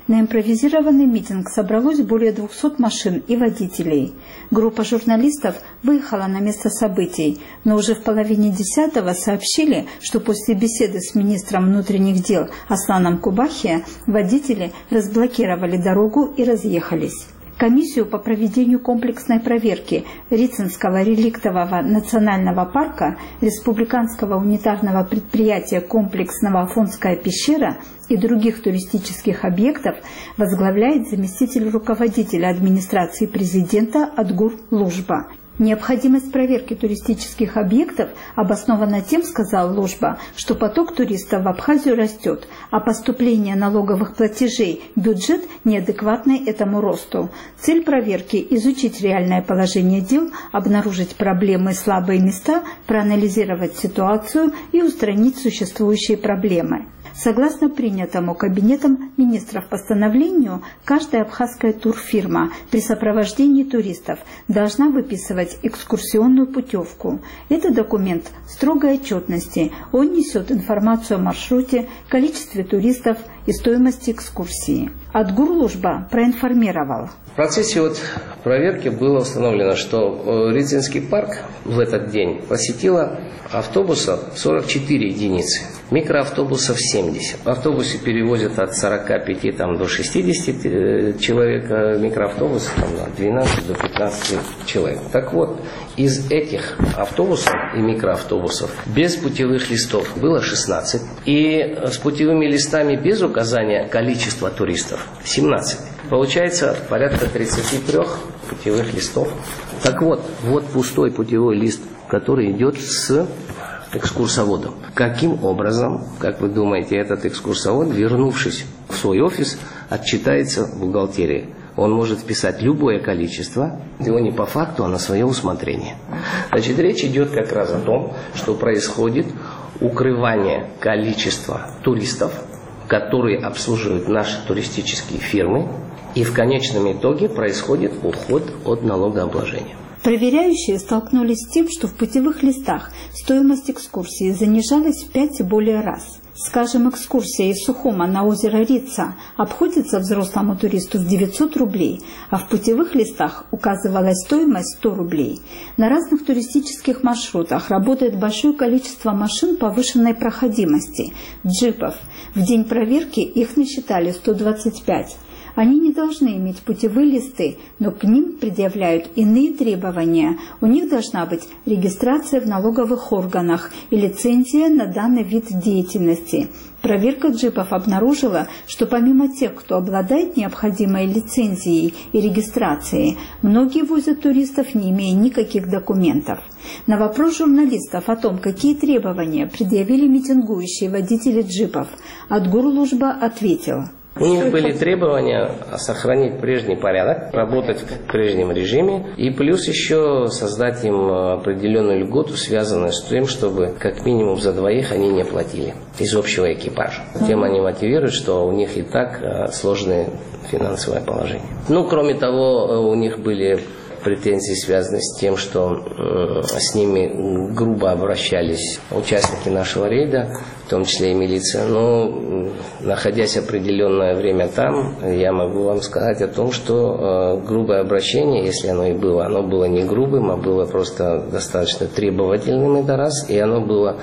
На импровизированный митинг собралось более двухсот машин и водителей. Группа журналистов выехала на место событий, но уже в половине десятого сообщили, что после беседы с министром внутренних дел Асланом Кубахи водители разблокировали дорогу и разъехались. Комиссию по проведению комплексной проверки Рицинского реликтового национального парка, Республиканского унитарного предприятия комплексного Афонская пещера и других туристических объектов возглавляет заместитель руководителя администрации президента Адгур Лужба. Необходимость проверки туристических объектов обоснована тем, сказал Лужба, что поток туристов в Абхазию растет, а поступление налоговых платежей в бюджет неадекватны этому росту. Цель проверки – изучить реальное положение дел, обнаружить проблемы и слабые места, проанализировать ситуацию и устранить существующие проблемы. Согласно принятому Кабинетом министров постановлению, каждая абхазская турфирма при сопровождении туристов должна выписывать экскурсионную путевку. Это документ строгой отчетности. Он несет информацию о маршруте, количестве туристов и стоимости экскурсии. Адгур Лужба проинформировал. В процессе вот проверки было установлено, что Рицинский парк в этот день посетило автобусов сорок четыре единицы, микроавтобусов семьдесят. Автобусы перевозят от сорока пяти там, до шестидесяти человек, микроавтобусы там, от двенадцати до пятнадцати человек. Так вот, из этих автобусов и микроавтобусов без путевых листов было шестнадцать, и с путевыми листами без указания количества туристов семнадцать. Получается порядка тридцати трёх путевых листов. Так вот, вот пустой путевой лист, который идет с экскурсоводом. Каким образом, как вы думаете, этот экскурсовод, вернувшись в свой офис, отчитается в бухгалтерии? Он может вписать любое количество, его не по факту, а на свое усмотрение. Значит, речь идет как раз о том, что происходит укрывание количества туристов, которые обслуживают наши туристические фирмы, и в конечном итоге происходит уход от налогообложения. Проверяющие столкнулись с тем, что в путевых листах стоимость экскурсии занижалась в пять и более раз. Скажем, экскурсия из Сухума на озеро Рица обходится взрослому туристу в девятьсот рублей, а в путевых листах указывалась стоимость сто рублей. На разных туристических маршрутах работает большое количество машин повышенной проходимости, джипов. В день проверки их насчитали сто двадцать пять. Они не должны иметь путевые листы, но к ним предъявляют иные требования. У них должна быть регистрация в налоговых органах и лицензия на данный вид деятельности. Проверка джипов обнаружила, что помимо тех, кто обладает необходимой лицензией и регистрацией, многие возят туристов, не имея никаких документов. На вопрос журналистов о том, какие требования предъявили митингующие водители джипов, Адгур Лужба ответил. У них были требования сохранить прежний порядок, работать в прежнем режиме и плюс еще создать им определенную льготу, связанную с тем, чтобы как минимум за двоих они не платили из общего экипажа. Тем они мотивируют, что у них и так сложное финансовое положение. Ну, кроме того, у них были претензии, связанные с тем, что э, с ними грубо обращались участники нашего рейда, в том числе и милиция. Но, находясь определенное время там, я могу вам сказать о том, что э, грубое обращение, если оно и было, оно было не грубым, а было просто достаточно требовательным, это раз, и оно было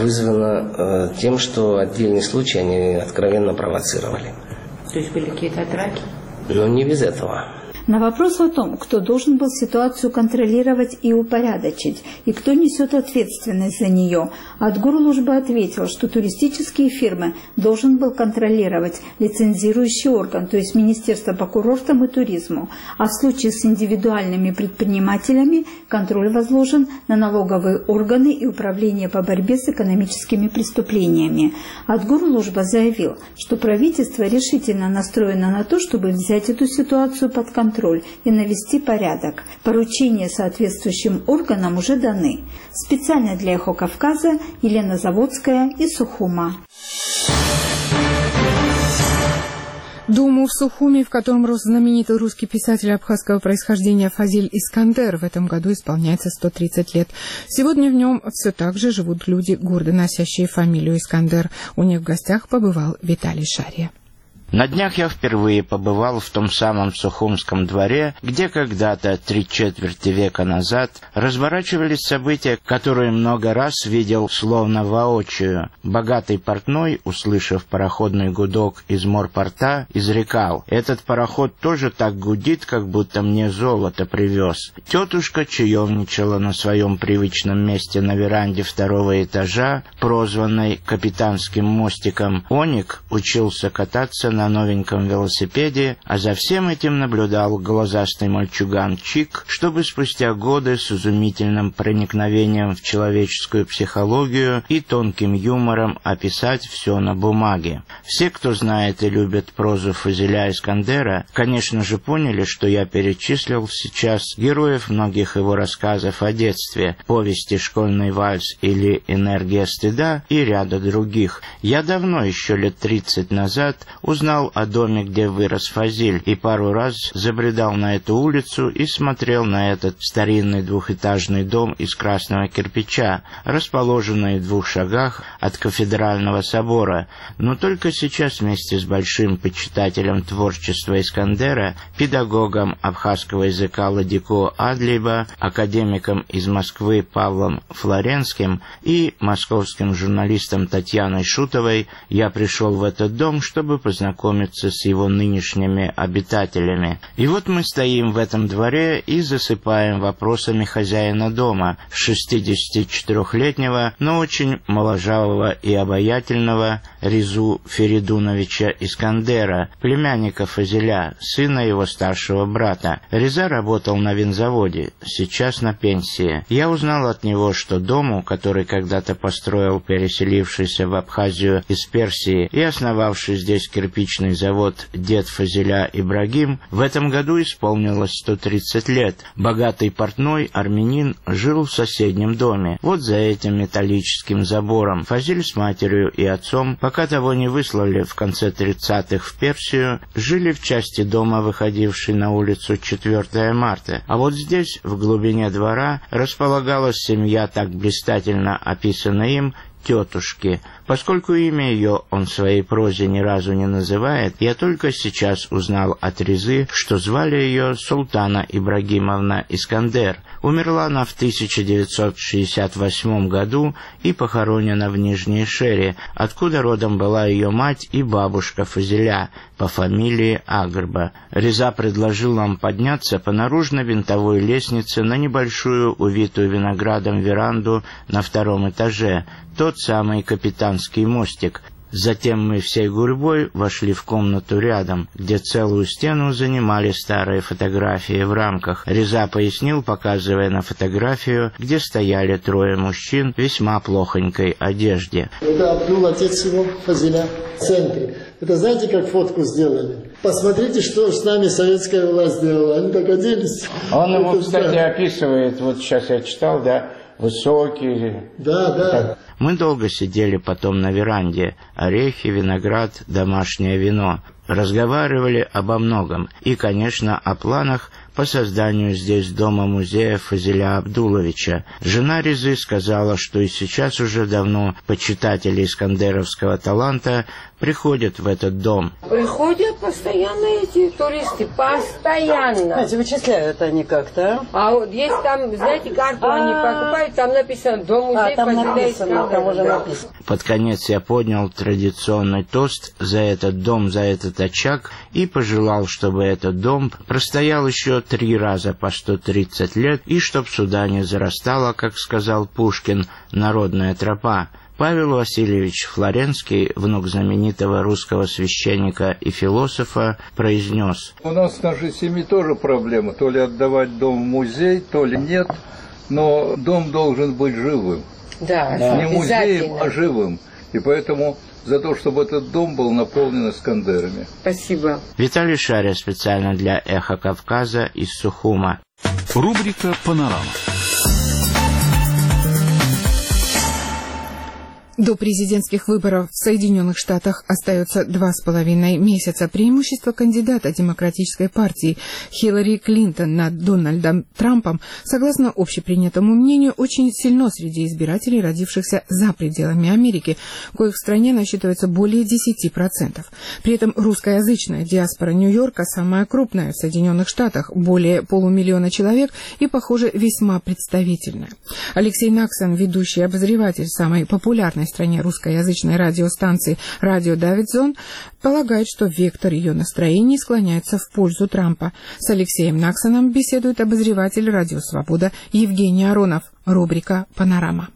вызвано э, тем, что отдельные случаи они откровенно провоцировали. То есть были какие-то драки? Но не без этого. На вопрос о том, кто должен был ситуацию контролировать и упорядочить, и кто несет ответственность за нее, Адгур Лужба ответил, что туристические фирмы должен был контролировать лицензирующий орган, то есть Министерство по курортам и туризму, а в случае с индивидуальными предпринимателями контроль возложен на налоговые органы и Управление по борьбе с экономическими преступлениями. Адгур Лужба заявил, что правительство решительно настроено на то, чтобы взять эту ситуацию под контроль и навести порядок. Поручения соответствующим органам уже даны. Специально для «Эхо Кавказа» Елена Заводская из Сухума. Дому в Сухуми, в котором рос знаменитый русский писатель абхазского происхождения Фазиль Искандер, в этом году исполняется сто тридцать лет. Сегодня в нем все так же живут люди, гордо носящие фамилию Искандер. У них в гостях побывал Виталий Шария. На днях я впервые побывал в том самом Сухумском дворе, где когда-то, три четверти века назад, разворачивались события, которые много раз видел словно воочию. Богатый портной, услышав пароходный гудок из морпорта, изрекал: «Этот пароход тоже так гудит, как будто мне золото привез». Тетушка чаевничала на своем привычном месте на веранде второго этажа, прозванной капитанским мостиком. Оник учился кататься на новеньком велосипеде, а за всем этим наблюдал глазастый мальчуган Чик, чтобы спустя годы с изумительным проникновением в человеческую психологию и тонким юмором описать все на бумаге. Все, кто знает и любит прозу Фазиля Искандера, конечно же поняли, что я перечислил сейчас героев многих его рассказов о детстве, повести «Школьный вальс» или «Энергия стыда» и ряда других. Я давно, еще лет тридцать назад, узнал о доме, где вырос Фазиль, и пару раз забредал на эту улицу и смотрел на этот старинный двухэтажный дом из красного кирпича, расположенный в двух шагах от кафедрального собора. Но только сейчас вместе с большим почитателем творчества Искандера, педагогом абхазского языка Ладико Адлиба, академиком из Москвы Павлом Флоренским и московским журналистом Татьяной Шутовой я пришел в этот дом, чтобы познакомиться с его нынешними обитателями. И вот мы стоим в этом дворе и засыпаем вопросами хозяина дома, шестидесятичетырехлетнего, но очень моложавого и обаятельного Резу Феридуновича Искандера, племянника Фазиля, сына его старшего брата. Реза работал на винзаводе, сейчас на пенсии. Я узнал от него, что дому, который когда-то построил переселившийся в Абхазию из Персии и основавший здесь кирпичный завод дед Фазиля Ибрагим, в этом году исполнилось сто тридцать лет. Богатый портной армянин жил в соседнем доме, вот за этим металлическим забором. Фазиль с матерью и отцом, пока того не выслали в конце тридцатых в Персию, жили в части дома, выходившей на улицу четвёртого марта. А вот здесь, в глубине двора, располагалась семья, так блистательно описанная им, тетушки. Поскольку имя ее он в своей прозе ни разу не называет, я только сейчас узнал от Резы, что звали ее Султана Ибрагимовна Искандер. Умерла она в тысяча девятьсот шестьдесят восьмом году и похоронена в Нижней Шере, откуда родом была ее мать и бабушка Фазиля по фамилии Агрба. Реза предложил нам подняться по наружно-винтовой лестнице на небольшую, увитую виноградом веранду на втором этаже, тот самый капитанский мостик. Затем мы всей гурьбой вошли в комнату рядом, где целую стену занимали старые фотографии в рамках. Реза пояснил, показывая на фотографию, где стояли трое мужчин в весьма плохонькой одежде. Это Абдул, отец его, Фазиля, в центре. Это знаете, как фотку сделали? Посмотрите, что с нами советская власть сделала. Они так оделись. Он это, его, кстати, да. описывает, вот сейчас я читал, да, высокий. Да, да. Так. Мы долго сидели потом на веранде. Орехи, виноград, домашнее вино. Разговаривали обо многом. И, конечно, о планах по созданию здесь дома-музея Фазиля Абдуловича. Жена Резы сказала, что и сейчас уже давно почитатели искандеровского таланта приходят в этот дом. Приходят постоянно эти туристы, постоянно. Знаете, вычисляют они как-то. А вот есть там, знаете, карту они покупают, там написано дом-музей а, там Фазиля написано, там уже написано. Под конец я поднял традиционный тост за этот дом, за этот очаг и пожелал, чтобы этот дом простоял еще три раза по сто тридцать лет и чтоб сюда не зарастала, как сказал Пушкин, народная тропа. Павел Васильевич Флоренский, внук знаменитого русского священника и философа, произнес: «У нас в нашей семье тоже проблема, то ли отдавать дом в музей, то ли нет, но дом должен быть живым. Да, не музеем, а живым. И поэтому за то, чтобы этот дом был наполнен Искандерами». Спасибо. Виталий Шаря специально для «Эхо Кавказа» из Сухума. Рубрика «Панорама». До президентских выборов в Соединенных Штатах остается два с половиной месяца. Преимущество кандидата Демократической партии Хиллари Клинтон над Дональдом Трампом, согласно общепринятому мнению, очень сильно среди избирателей, родившихся за пределами Америки, коих в стране насчитывается более десяти процентов. При этом русскоязычная диаспора Нью-Йорка самая крупная в Соединенных Штатах, более полумиллиона человек, и, похоже, весьма представительная. Алексей Наксон, ведущий обозреватель самой популярной в стране русскоязычной радиостанции «Радио Давидсон», полагает, что вектор ее настроений склоняется в пользу Трампа. С Алексеем Наксоном беседует обозреватель «Радио Свобода» Евгений Аронов. Рубрика «Панорама».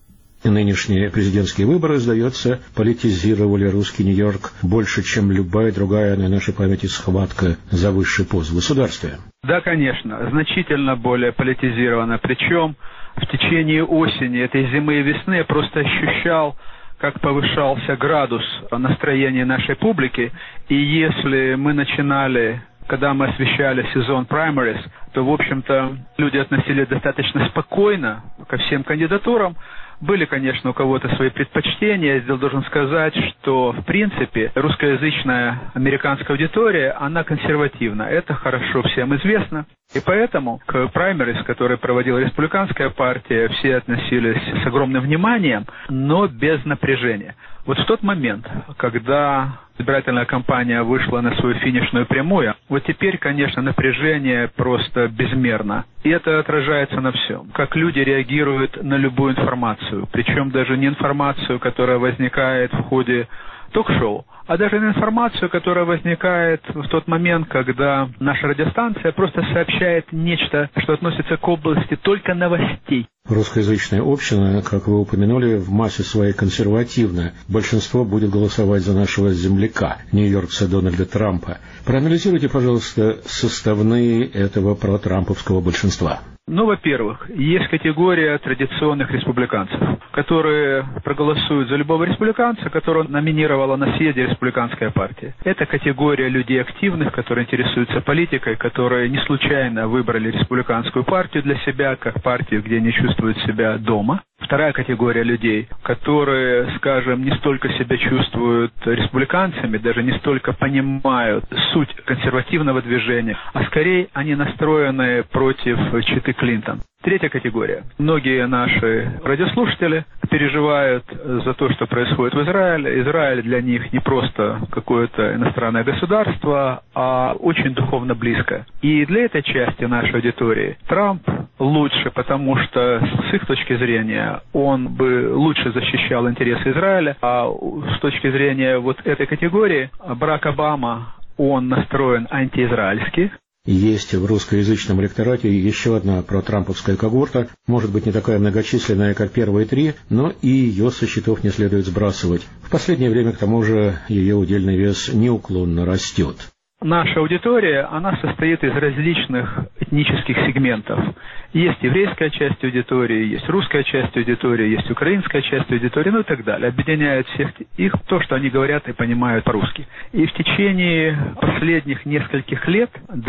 Нынешние президентские выборы, сдается, политизировали русский Нью-Йорк больше, чем любая другая на нашей памяти схватка за высший пост в государстве. Да, конечно, значительно более политизировано. Причем в течение осени, этой зимы и весны я просто ощущал, как повышался градус настроения нашей публики. И если мы начинали, когда мы освещали сезон праймерис, то, в общем-то, люди относились достаточно спокойно ко всем кандидатурам. Были, конечно, у кого-то свои предпочтения. Я здесь должен сказать, что, в принципе, русскоязычная американская аудитория, она консервативна. Это хорошо всем известно. И поэтому к праймерис, которые проводила республиканская партия, все относились с огромным вниманием, но без напряжения. Вот в тот момент, когда избирательная кампания вышла на свою финишную прямую, вот теперь, конечно, напряжение просто безмерно. И это отражается на всем. Как люди реагируют на любую информацию. Причем даже не информацию, которая возникает в ходе ток-шоу, а даже на информацию, которая возникает в тот момент, когда наша радиостанция просто сообщает нечто, что относится к области только новостей. Русскоязычная община, как вы упомянули, в массе своей консервативна. Большинство будет голосовать за нашего земляка, нью-йоркца Дональда Трампа. Проанализируйте, пожалуйста, составные этого протрамповского большинства. Ну, во-первых, есть категория традиционных республиканцев, которые проголосуют за любого республиканца, которого номинировала на съезде республиканская партия. Это категория людей активных, которые интересуются политикой, которые не случайно выбрали республиканскую партию для себя, как партию, где они чувствуют себя дома. Вторая категория людей, которые, скажем, не столько себя чувствуют республиканцами, даже не столько понимают суть консервативного движения, а скорее они настроены против четы Клинтон. Третья категория. Многие наши радиослушатели переживают за то, что происходит в Израиле. Израиль для них не просто какое-то иностранное государство, а очень духовно близкое. И для этой части нашей аудитории Трамп лучше, потому что с их точки зрения он бы лучше защищал интересы Израиля, а с точки зрения вот этой категории Барак Обама, он настроен антиизраильски. Есть в русскоязычном электорате еще одна протрамповская когорта, может быть не такая многочисленная, как первые три, но и ее со счетов не следует сбрасывать. В последнее время, к тому же, ее удельный вес неуклонно растет. Наша аудитория, она состоит из различных этнических сегментов. Есть еврейская часть аудитории, есть русская часть аудитории, есть украинская часть аудитории, ну и так далее. Объединяет всех их то, что они говорят и понимают по-русски. И в течение последних нескольких лет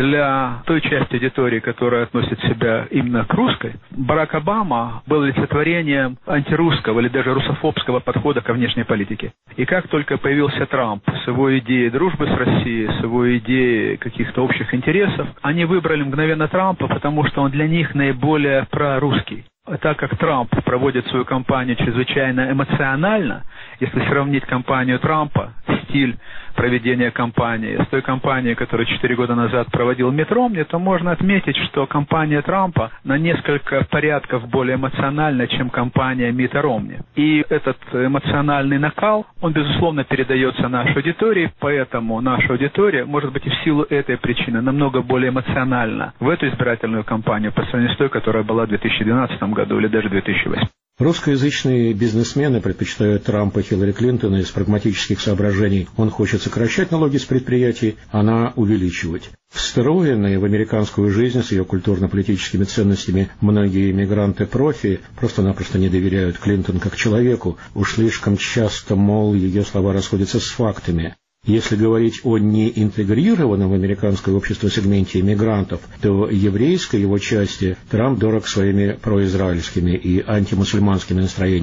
для той части аудитории, которая относит себя именно к русской, Барак Обама был олицетворением антирусского или даже русофобского подхода ко внешней политике. И как только появился Трамп с его идеей дружбы с Россией, с его идеей идеи каких-то общих интересов, они выбрали мгновенно Трампа, потому что он для них наиболее прорусский. Так как Трамп проводит свою кампанию чрезвычайно эмоционально, если сравнить кампанию Трампа, стиль проведения кампании с той кампанией, которую четыре года назад проводил Митт Ромни, то можно отметить, что кампания Трампа на несколько порядков более эмоциональна, чем кампания Митта Ромни. И этот эмоциональный накал, он, безусловно, передается нашей аудитории, поэтому наша аудитория, может быть, и в силу этой причины намного более эмоциональна в эту избирательную кампанию по сравнению с той, которая была в две тысячи двенадцатом году или даже в две тысячи восьмом. Русскоязычные бизнесмены предпочитают Трампа Хиллари Клинтона из прагматических соображений. Он хочет сокращать налоги с предприятий, она увеличивать. Встроенные в американскую жизнь с ее культурно-политическими ценностями многие иммигранты-профи просто-напросто не доверяют Клинтон как человеку. Уж слишком часто, мол, ее слова расходятся с фактами. Если говорить о неинтегрированном в американское общество сегменте иммигрантов, то еврейской его части Трамп дорог своими произраильскими и антимусульманскими настроениями.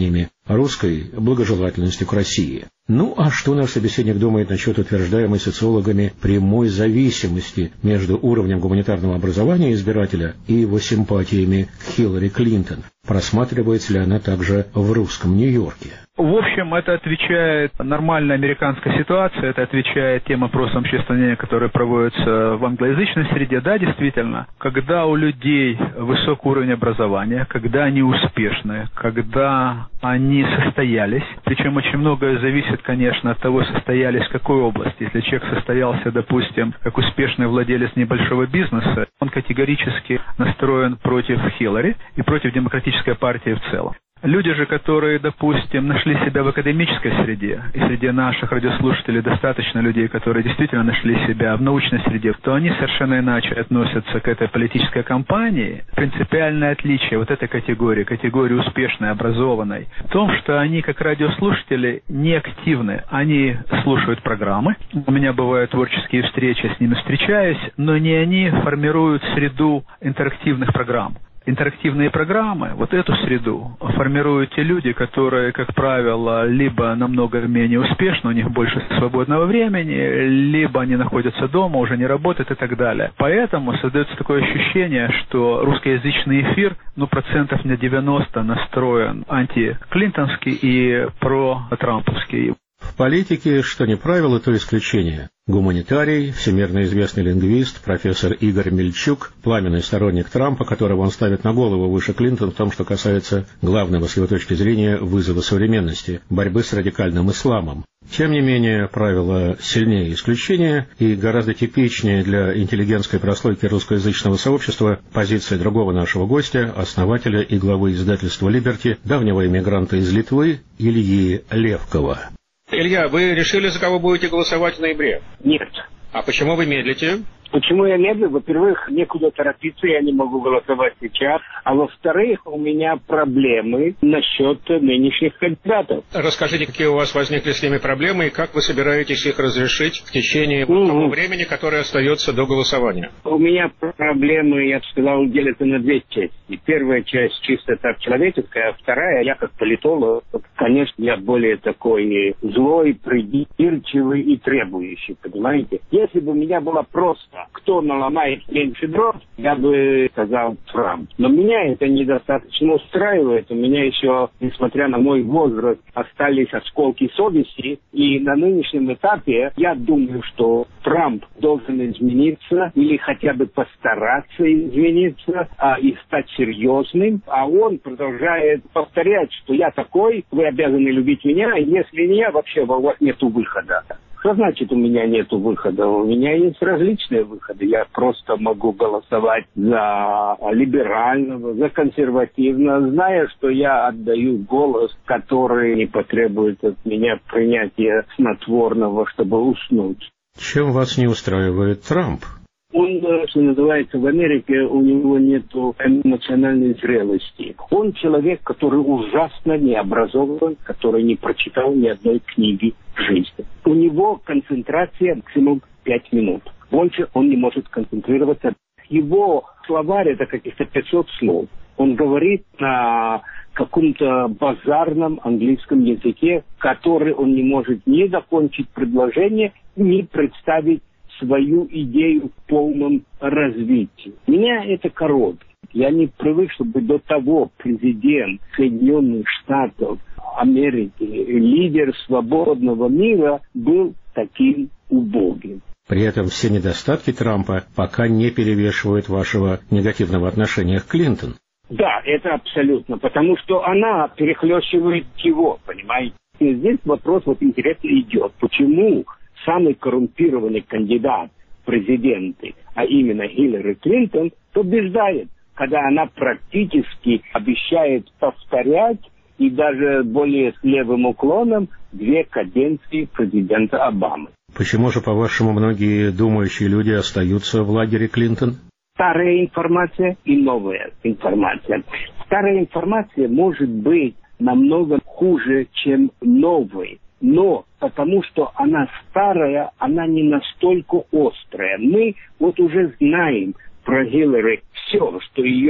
русской благожелательностью к России. Ну, а что наш собеседник думает насчет утверждаемой социологами прямой зависимости между уровнем гуманитарного образования избирателя и его симпатиями к Хиллари Клинтон? Просматривается ли она также в русском Нью-Йорке? В общем, это отвечает нормальной американской ситуации, это отвечает тем опросам общественного мнения, которые проводятся в англоязычной среде. Да, действительно, когда у людей высокий уровень образования, когда они успешны, когда они состоялись, причем очень многое зависит, конечно, от того, состоялись в какой области. Если человек состоялся, допустим, как успешный владелец небольшого бизнеса, он категорически настроен против Хиллари и против демократической партии в целом. Люди же, которые, допустим, нашли себя в академической среде, и среди наших радиослушателей достаточно людей, которые действительно нашли себя в научной среде, то они совершенно иначе относятся к этой политической кампании. Принципиальное отличие вот этой категории, категории успешной, образованной, в том, что они, как радиослушатели, не активны. Они слушают программы. У меня бывают творческие встречи, с ними встречаюсь, но не они формируют среду интерактивных программ. Интерактивные программы, вот эту среду формируют те люди, которые, как правило, либо намного менее успешны, у них больше свободного времени, либо они находятся дома, уже не работают и так далее. Поэтому создается такое ощущение, что русскоязычный эфир, ну, процентов на девяносто настроен антиклинтонский и про-трамповский. В политике, что не правило, то исключение. Гуманитарий, всемирно известный лингвист, профессор Игорь Мельчук, пламенный сторонник Трампа, которого он ставит на голову выше Клинтон в том, что касается главного, с его точки зрения, вызова современности – борьбы с радикальным исламом. Тем не менее, правило сильнее исключения и гораздо типичнее для интеллигентской прослойки русскоязычного сообщества позиция другого нашего гостя, основателя и главы издательства «Либерти», давнего иммигранта из Литвы Ильи Левкова. Илья, вы решили, за кого будете голосовать в ноябре? Нет. А почему вы медлите? Почему я медлю? Во-первых, некуда торопиться, я не могу голосовать сейчас. А во-вторых, у меня проблемы насчет нынешних кандидатов. Расскажите, какие у вас возникли с ними проблемы и как вы собираетесь их разрешить в течение mm-hmm. того времени, которое остается до голосования? У меня проблемы, я бы сказал, делятся на две части. Первая часть чисто так человеческая, а вторая, я как политолог, конечно, я более такой злой, придирчивый и требующий, понимаете? Если бы у меня было просто кто наломает меньше дров, я бы сказал Трамп. Но меня это недостаточно устраивает. У меня еще, несмотря на мой возраст, остались осколки совести. И на нынешнем этапе я думаю, что Трамп должен измениться или хотя бы постараться измениться а, и стать серьезным. А он продолжает повторять, что я такой, вы обязаны любить меня, и если не, вообще у вас нету выхода. Что значит у меня нету выхода? У меня есть различные выходы. Я просто могу голосовать за либерального, за консервативного, зная, что я отдаю голос, который не потребует от меня принятия снотворного, чтобы уснуть. Чем вас не устраивает Трамп? Он, что называется, в Америке у него нет эмоциональной зрелости. Он человек, который ужасно необразован, который не прочитал ни одной книги в жизни. У него концентрация максимум пять минут. Больше он не может концентрироваться. Его словарь — это каких-то пятьсот слов. Он говорит на каком-то базарном английском языке, который он не может ни закончить предложение, ни представить свою идею в полном развитии. Меня это коробит. Я не привык, чтобы до того президент Соединенных Штатов Америки, лидер свободного мира, был таким убогим. При этом все недостатки Трампа пока не перевешивают вашего негативного отношения к Клинтон. Да, это абсолютно, потому что она перехлещивает его, понимаете. И здесь вопрос вот интересно идет. Почему самый коррумпированный кандидат в президенты, а именно Хиллари Клинтон, побеждает, когда она практически обещает повторять и даже более с левым уклоном две каденции президента Обамы. Почему же, по-вашему, многие думающие люди остаются в лагере Клинтон? Старая информация и новая информация. Старая информация может быть намного хуже, чем новая. Но потому что она старая, она не настолько острая. Мы вот уже знаем про Хиллари все, что ее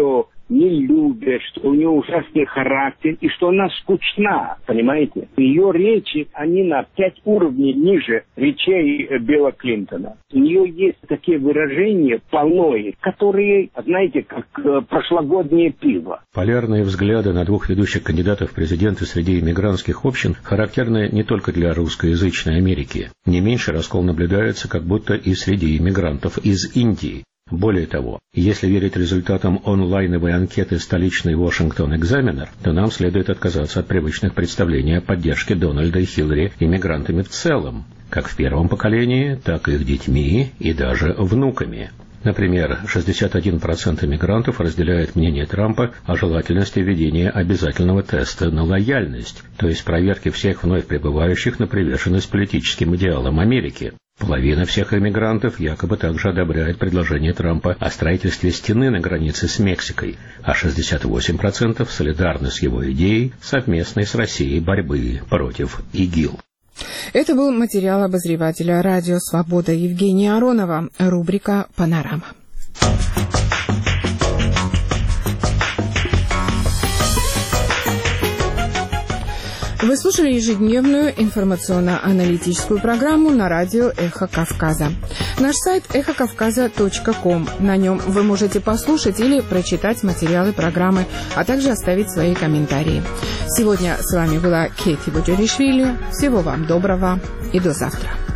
не любит, что у нее ужасный характер и что она скучна, понимаете? Ее речи, они на пять уровней ниже речей Билла Клинтона. У нее есть такие выражения полное, которые, знаете, как прошлогоднее пиво. Полярные взгляды на двух ведущих кандидатов в президенты среди иммигрантских общин характерны не только для русскоязычной Америки. Не меньше раскол наблюдается как будто и среди иммигрантов из Индии. Более того, если верить результатам онлайновой анкеты столичный Washington Examiner, то нам следует отказаться от привычных представлений о поддержке Дональда и Хиллари иммигрантами в целом, как в первом поколении, так и их детьми и даже внуками. Например, шестьдесят один процент иммигрантов разделяет мнение Трампа о желательности введения обязательного теста на лояльность, то есть проверки всех вновь прибывающих на приверженность политическим идеалам Америки. Половина всех иммигрантов якобы также одобряет предложение Трампа о строительстве стены на границе с Мексикой, а шестьдесят восемь процентов солидарны с его идеей совместной с Россией борьбы против ИГИЛ. Это был материал обозревателя «Радио Свобода» Евгения Аронова, рубрика «Панорама». Вы слушали ежедневную информационно-аналитическую программу на радио «Эхо Кавказа». Наш сайт эхо кавказа точка ком. На нем вы можете послушать или прочитать материалы программы, а также оставить свои комментарии. Сегодня с вами была Кети Буджаришвили. Всего вам доброго и до завтра.